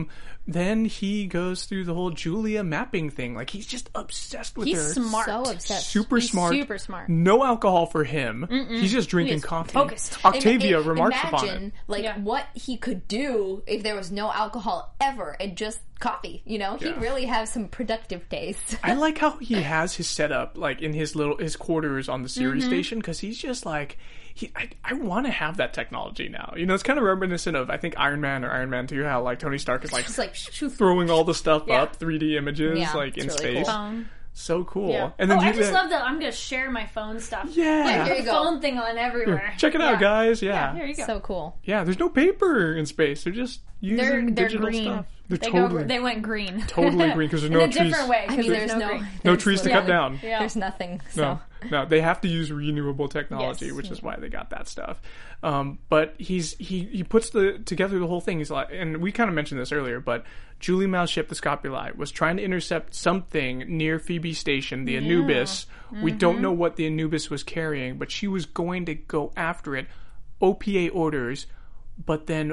Then he goes through the whole Julia mapping thing. Like, he's just obsessed with her. He's smart. So obsessed. Super smart. No alcohol for him. He's just drinking coffee. Focused. Octavia remarks upon it. Imagine, like, what he could do if there was no alcohol ever and just coffee. He'd really have some productive days. I like how he has his setup, like, in his quarters on the Sirius station, because he's just like, I want to have that technology now. It's kind of reminiscent of, I think, Iron Man or Iron Man 2, how, like, Tony Stark is, like throwing all the stuff up, 3D images, like, in really space. Cool. So cool. Yeah. And then I just love that I'm going to share my phone stuff. Yeah. There you go. Phone thing on everywhere. Check it out, guys. Yeah. Here you go. So cool. Yeah, there's no paper in space. They're just using digital green. stuff. They went green. Totally green, because there's no in a trees. different way, because there's no trees to cut down. Yeah. There's nothing. So. No, they have to use renewable technology, Yes. which is why they got that stuff. But he puts together the whole thing. He's like, and we kind of mentioned this earlier, but Julie Mao's ship, the Scopuli, was trying to intercept something near Phoebe Station, the Anubis. We don't know what the Anubis was carrying, but she was going to go after it. OPA orders. But then,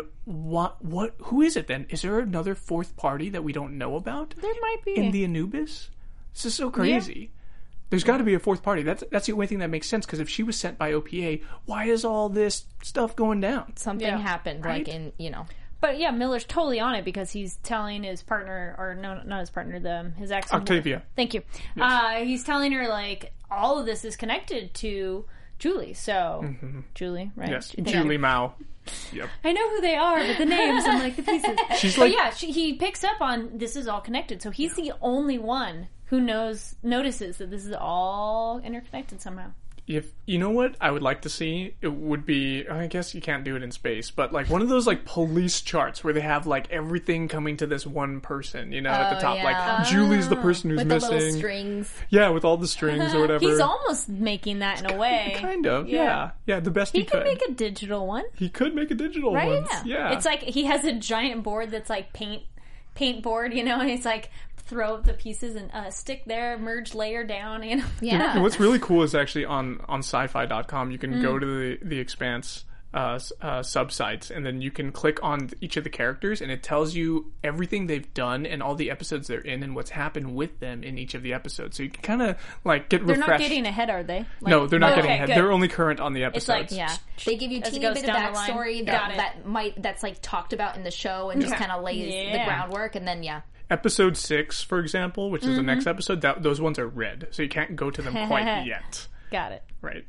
who is it then? Is there another fourth party that we don't know about? There might be. In the Anubis? This is so crazy. Yeah. There's got to be a fourth party. That's the only thing that makes sense, because if she was sent by OPA, why is all this stuff going down? Something happened, right? like in, But yeah, Miller's totally on it, because he's telling his partner, or no, not his partner, his ex. Octavia. Thank you. Yes. He's telling her, like, all of this is connected to Julie. So, Julie, right? Yes, Julie Mao. Yep. I know who they are, but the names, I'm like, the pieces. He picks up on this is all connected. So he's the only one who notices that this is all interconnected somehow. If you know what I would like to see, it would be, I guess you can't do it in space, but like one of those like police charts where they have like everything coming to this one person, at the top. Yeah. Like Julie's the person who's with missing. The little strings. Yeah, with all the strings or whatever. He's almost making that in a way. Kind of, yeah. Yeah, the best he could. He could make a digital one. He could make a digital one. Yeah. It's like he has a giant board that's like paint board, and it's like throw up the pieces and stick there, merge layer down, Yeah. And what's really cool is actually on sci-fi.com, you can go to the Expanse sub-sites, and then you can click on each of the characters, and it tells you everything they've done and all the episodes they're in and what's happened with them in each of the episodes. So you can kind of like get refreshed. They're not getting ahead, are they? No, they're not getting ahead. Good. They're only current on the episodes. It's like, they give you a teeny bit of backstory that's like talked about in the show and just kind of lays the groundwork, and then Episode 6, for example, which is the next episode, those ones are red, so you can't go to them quite yet. Got it. Right.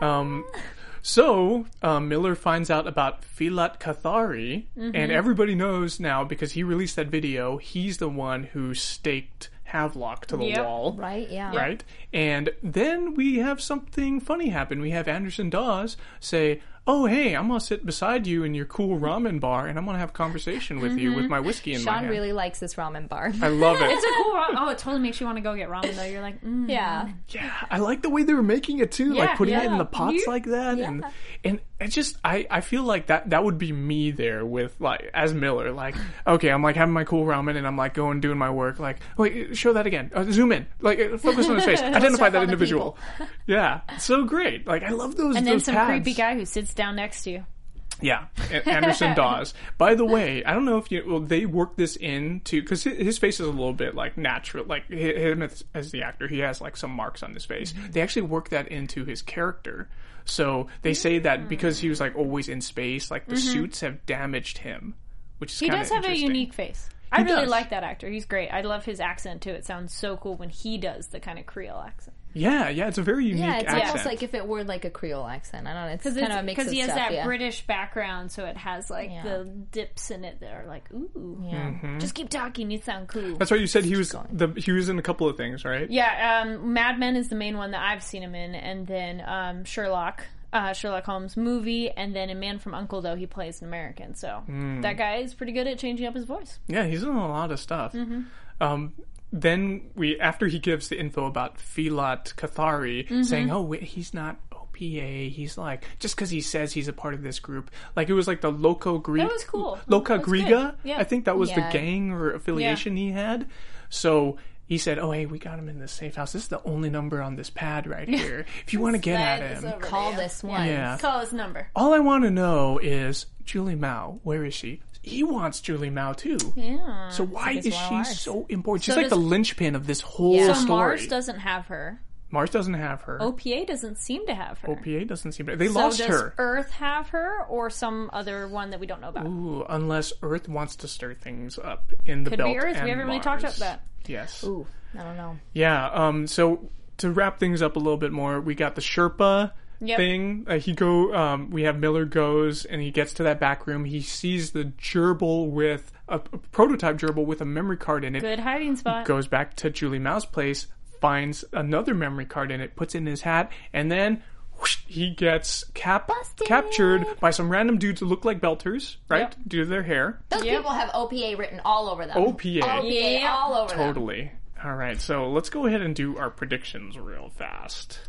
So, Miller finds out about Filat Cathari, and everybody knows now, because he released that video, he's the one who staked Havelock to the Yep. wall. Right? Yeah. Right? And then we have something funny happen. We have Anderson Dawes say, oh, hey, I'm going to sit beside you in your cool ramen bar, and I'm going to have a conversation with you with my whiskey in my Sean hand. really likes this ramen bar. I love it. It's a cool ramen. Oh, it totally makes you want to go get ramen, though. You're like, Yeah. Yeah, I like the way they were making it, too. Like, Yeah, putting it in yeah. the pots like that. And it just, I feel like that would be me there with, like, as Miller. Like, okay, I'm, like, having my cool ramen, and I'm, like, going doing my work. Like, wait, show that again. Zoom in. Like, focus on his face. Identify that on the individual. Yeah, so great. Like, I love those and then those some pads. creepy guy who sits down next to you. Yeah, Anderson Dawes. By the way, I don't know if they work this into, because his face is a little bit like natural, like him as the actor, he has like some marks on his face. They actually work that into his character. So they say that because he was like always in space, like the suits have damaged him, which is He kind of does have a interesting. unique face. I really does. like that actor. He's great. I love his accent too. It sounds so cool when he does the kind of Creole accent. Yeah, it's a very unique Yeah, it's accent. almost like if it were like a Creole accent. I don't know. It's kind of a mix of Because he has stuff, that yeah. British background, so it has like Yeah. the dips in it that are like, ooh, Yeah. just keep talking. You sound cool. That's why you said he was in a couple of things, right? Yeah, Mad Men is the main one that I've seen him in, and then Sherlock Holmes movie, and then in Man from U.N.C.L.E., though, he plays an American. So that guy is pretty good at changing up his voice. Yeah, he's in a lot of stuff. Then after he gives the info about Filat Cathari, saying, "Oh, wait, he's not OPA. He's like just because he says he's a part of this group, like it was like the Loco Griga. That was cool. Loca That's Griga. good. Yeah. I think that was the Yeah. gang or affiliation he had. So." He said, "Oh, hey, we got him in this safe house. This is the only number on this pad right here. If you want to get at Slide this him, over Call there. this one. yeah. Call his number. All I want to know is Julie Mao. Where is she? He wants Julie Mao too. Yeah. So why it's is one of she ours. so important? She's So like the does- linchpin of this whole Yeah. So story. Mars doesn't have her. Mars doesn't have her. OPA doesn't seem to have her. OPA doesn't seem to. They So lost does her. Earth have her, or some other one that we don't know about? Ooh, unless Earth wants to stir things up in the Could belt be Earth. and We haven't really Mars. talked about that. Yes. Ooh, I don't know. Yeah. So to wrap things up a little bit more, we got the Sherpa Yep. thing. We have Miller goes and he gets to that back room. He sees the gerbil with a prototype gerbil with a memory card in it. Good hiding spot. Goes back to Julie Mao's place, finds another memory card in it, puts it in his hat, and then whoosh, he gets captured by some random dudes who look like belters, right? Yep. Due to their hair. Those Yep. people have OPA written all over them. OPA. OPA Yeah. all over them. Totally. All right, so let's go ahead and do our predictions real fast.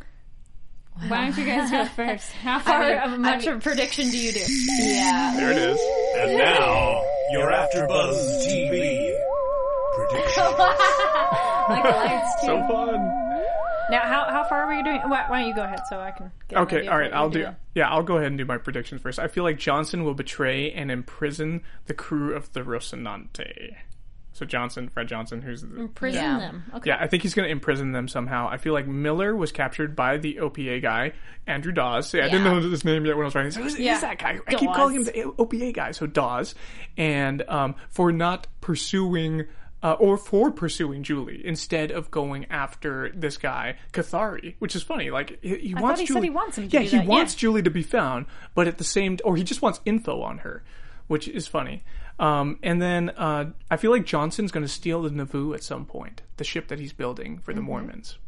Why don't you guys go first? How far much of a prediction do you do? Yeah. There it is. And now, your AfterBuzz TV prediction. Like the lights too. So fun. Now, how far are we doing? Why don't you go ahead so I can get an Okay, idea all of right, what I'll you're do. Yeah, I'll go ahead and do my predictions first. I feel like Johnson will betray and imprison the crew of the Rocinante. So Fred Johnson, who's the, Imprison Yeah. them. Okay. yeah, I think he's going to imprison them somehow. I feel like Miller was captured by the OPA guy, Andrew Dawes. See, I didn't know his name yet when I was writing. So who's that guy? I keep calling him the OPA guy. So Dawes, and for not pursuing. Or for pursuing Julie instead of going after this guy Cathari, which is funny. Like he wants thought he Julie. said he wants him to yeah, do he that, wants yeah. Julie to be found, but at the same, or he just wants info on her, which is funny. And then I feel like Johnson's going to steal the Nauvoo at some point, the ship that he's building for the Mormons.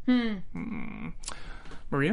Maria?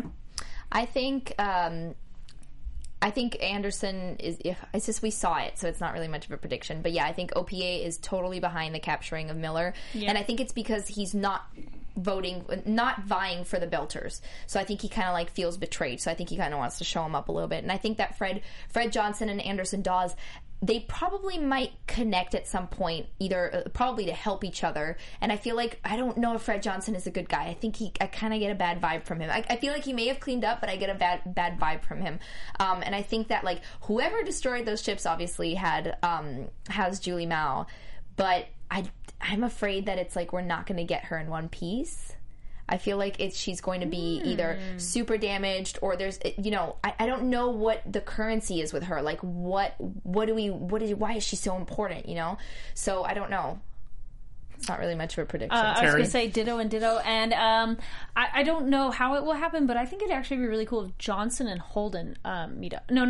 I think Anderson is. It's just we saw it, so it's not really much of a prediction. But yeah, I think OPA is totally behind the capturing of Miller, and I think it's because he's not vying for the Belters. So I think he kind of like feels betrayed. So I think he kind of wants to show him up a little bit. And I think that Fred Johnson and Anderson Dawes, they probably might connect at some point, either probably to help each other. And I feel like, I don't know if Fred Johnson is a good guy. I think I kind of get a bad vibe from him. I feel like he may have cleaned up, but I get a bad vibe from him. And I think that like whoever destroyed those ships obviously has Julie Mao, but I'm afraid that it's like we're not going to get her in one piece. I feel like she's going to be either super damaged or there's, I don't know what the currency is with her. Like why is she so important, So I don't know. It's not really much of a prediction. I was going to say ditto and ditto. And I don't know how it will happen, but I think it'd actually be really cool if Johnson and Holden meet up. No,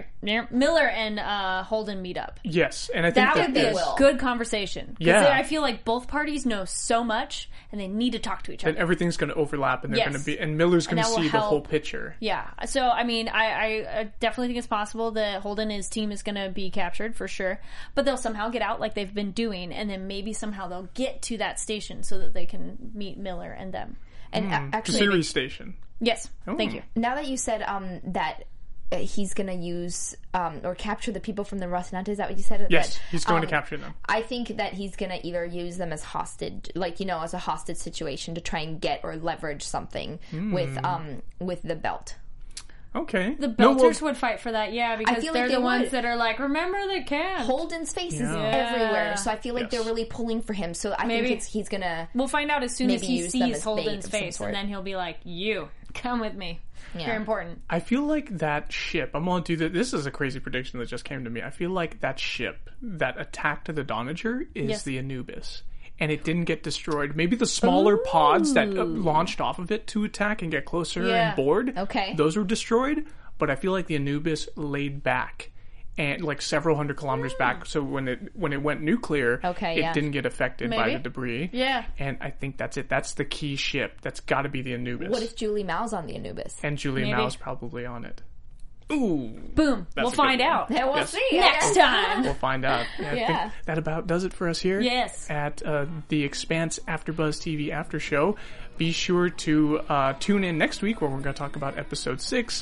Miller and Holden meet up. Yes, and I think that would be a good conversation. Yeah. I feel like both parties know so much, and they need to talk to each other. And everything's going to overlap, and they're going to be, and Miller's going to see the whole picture. Yeah. So, I mean, I definitely think it's possible that Holden and his team is going to be captured for sure, but they'll somehow get out like they've been doing, and then maybe somehow they'll get to that station so that they can meet Miller and them. And actually, Kasiri Station. Yes. Thank you. Now that you said that he's going to use or capture the people from the Rocinante, is that what you said? Yes, he's going to capture them. I think that he's going to either use them as hostage, as a hostage situation to try and get or leverage something with the belt. Okay. The Belters would fight for that, because feel they're like the ones that are like, remember they can't. Holden's face is everywhere, so I feel like they're really pulling for him. So I think he's going to... We'll find out as soon as he sees Holden's face, and then he'll be like, you, come with me. Yeah. Very important. I feel like that ship, I'm going to do this is a crazy prediction that just came to me. I feel like that ship that attacked the Doniger is the Anubis. And it didn't get destroyed. Maybe the smaller pods that launched off of it to attack and get closer and board, those were destroyed. But I feel like the Anubis laid back, and like several hundred kilometers back. So when it went nuclear, it didn't get affected by the debris. Yeah. And I think that's it. That's the key ship. That's got to be the Anubis. What if Julie Mao's on the Anubis? And Julie Mao's probably on it. Ooh. Boom. We'll find out. Yeah, we'll see. Next time. We'll find out. I think that about does it for us here. Yes. At the Expanse AfterBuzz TV After Show. Be sure to tune in next week where we're going to talk about episode 6.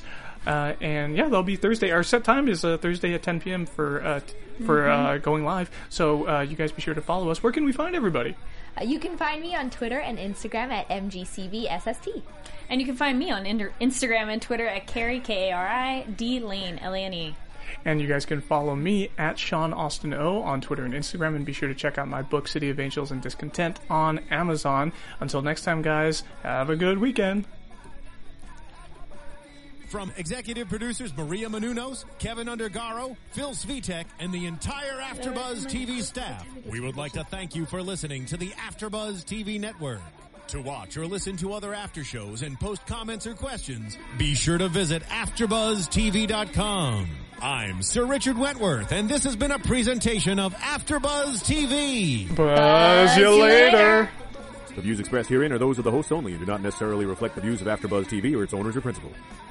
And that'll be Thursday. Our set time is Thursday at 10 p.m. for going live. So you guys be sure to follow us. Where can we find everybody? You can find me on Twitter and Instagram at MGCVSST. And you can find me on Instagram and Twitter at Carrie, K-A-R-I-D, Lane, L-A-N-E. And you guys can follow me at Sean Austin O on Twitter and Instagram. And be sure to check out my book, City of Angels and Discontent, on Amazon. Until next time, guys, have a good weekend. From executive producers Maria Menounos, Kevin Undergaro, Phil Svitek, and the entire AfterBuzz TV staff, we would like to thank you for listening to the AfterBuzz TV network. To watch or listen to other after shows and post comments or questions, be sure to visit AfterBuzzTV.com. I'm Sir Richard Wentworth, and this has been a presentation of AfterBuzz TV. Buzz you later. The views expressed herein are those of the hosts only and do not necessarily reflect the views of AfterBuzz TV or its owners or principals.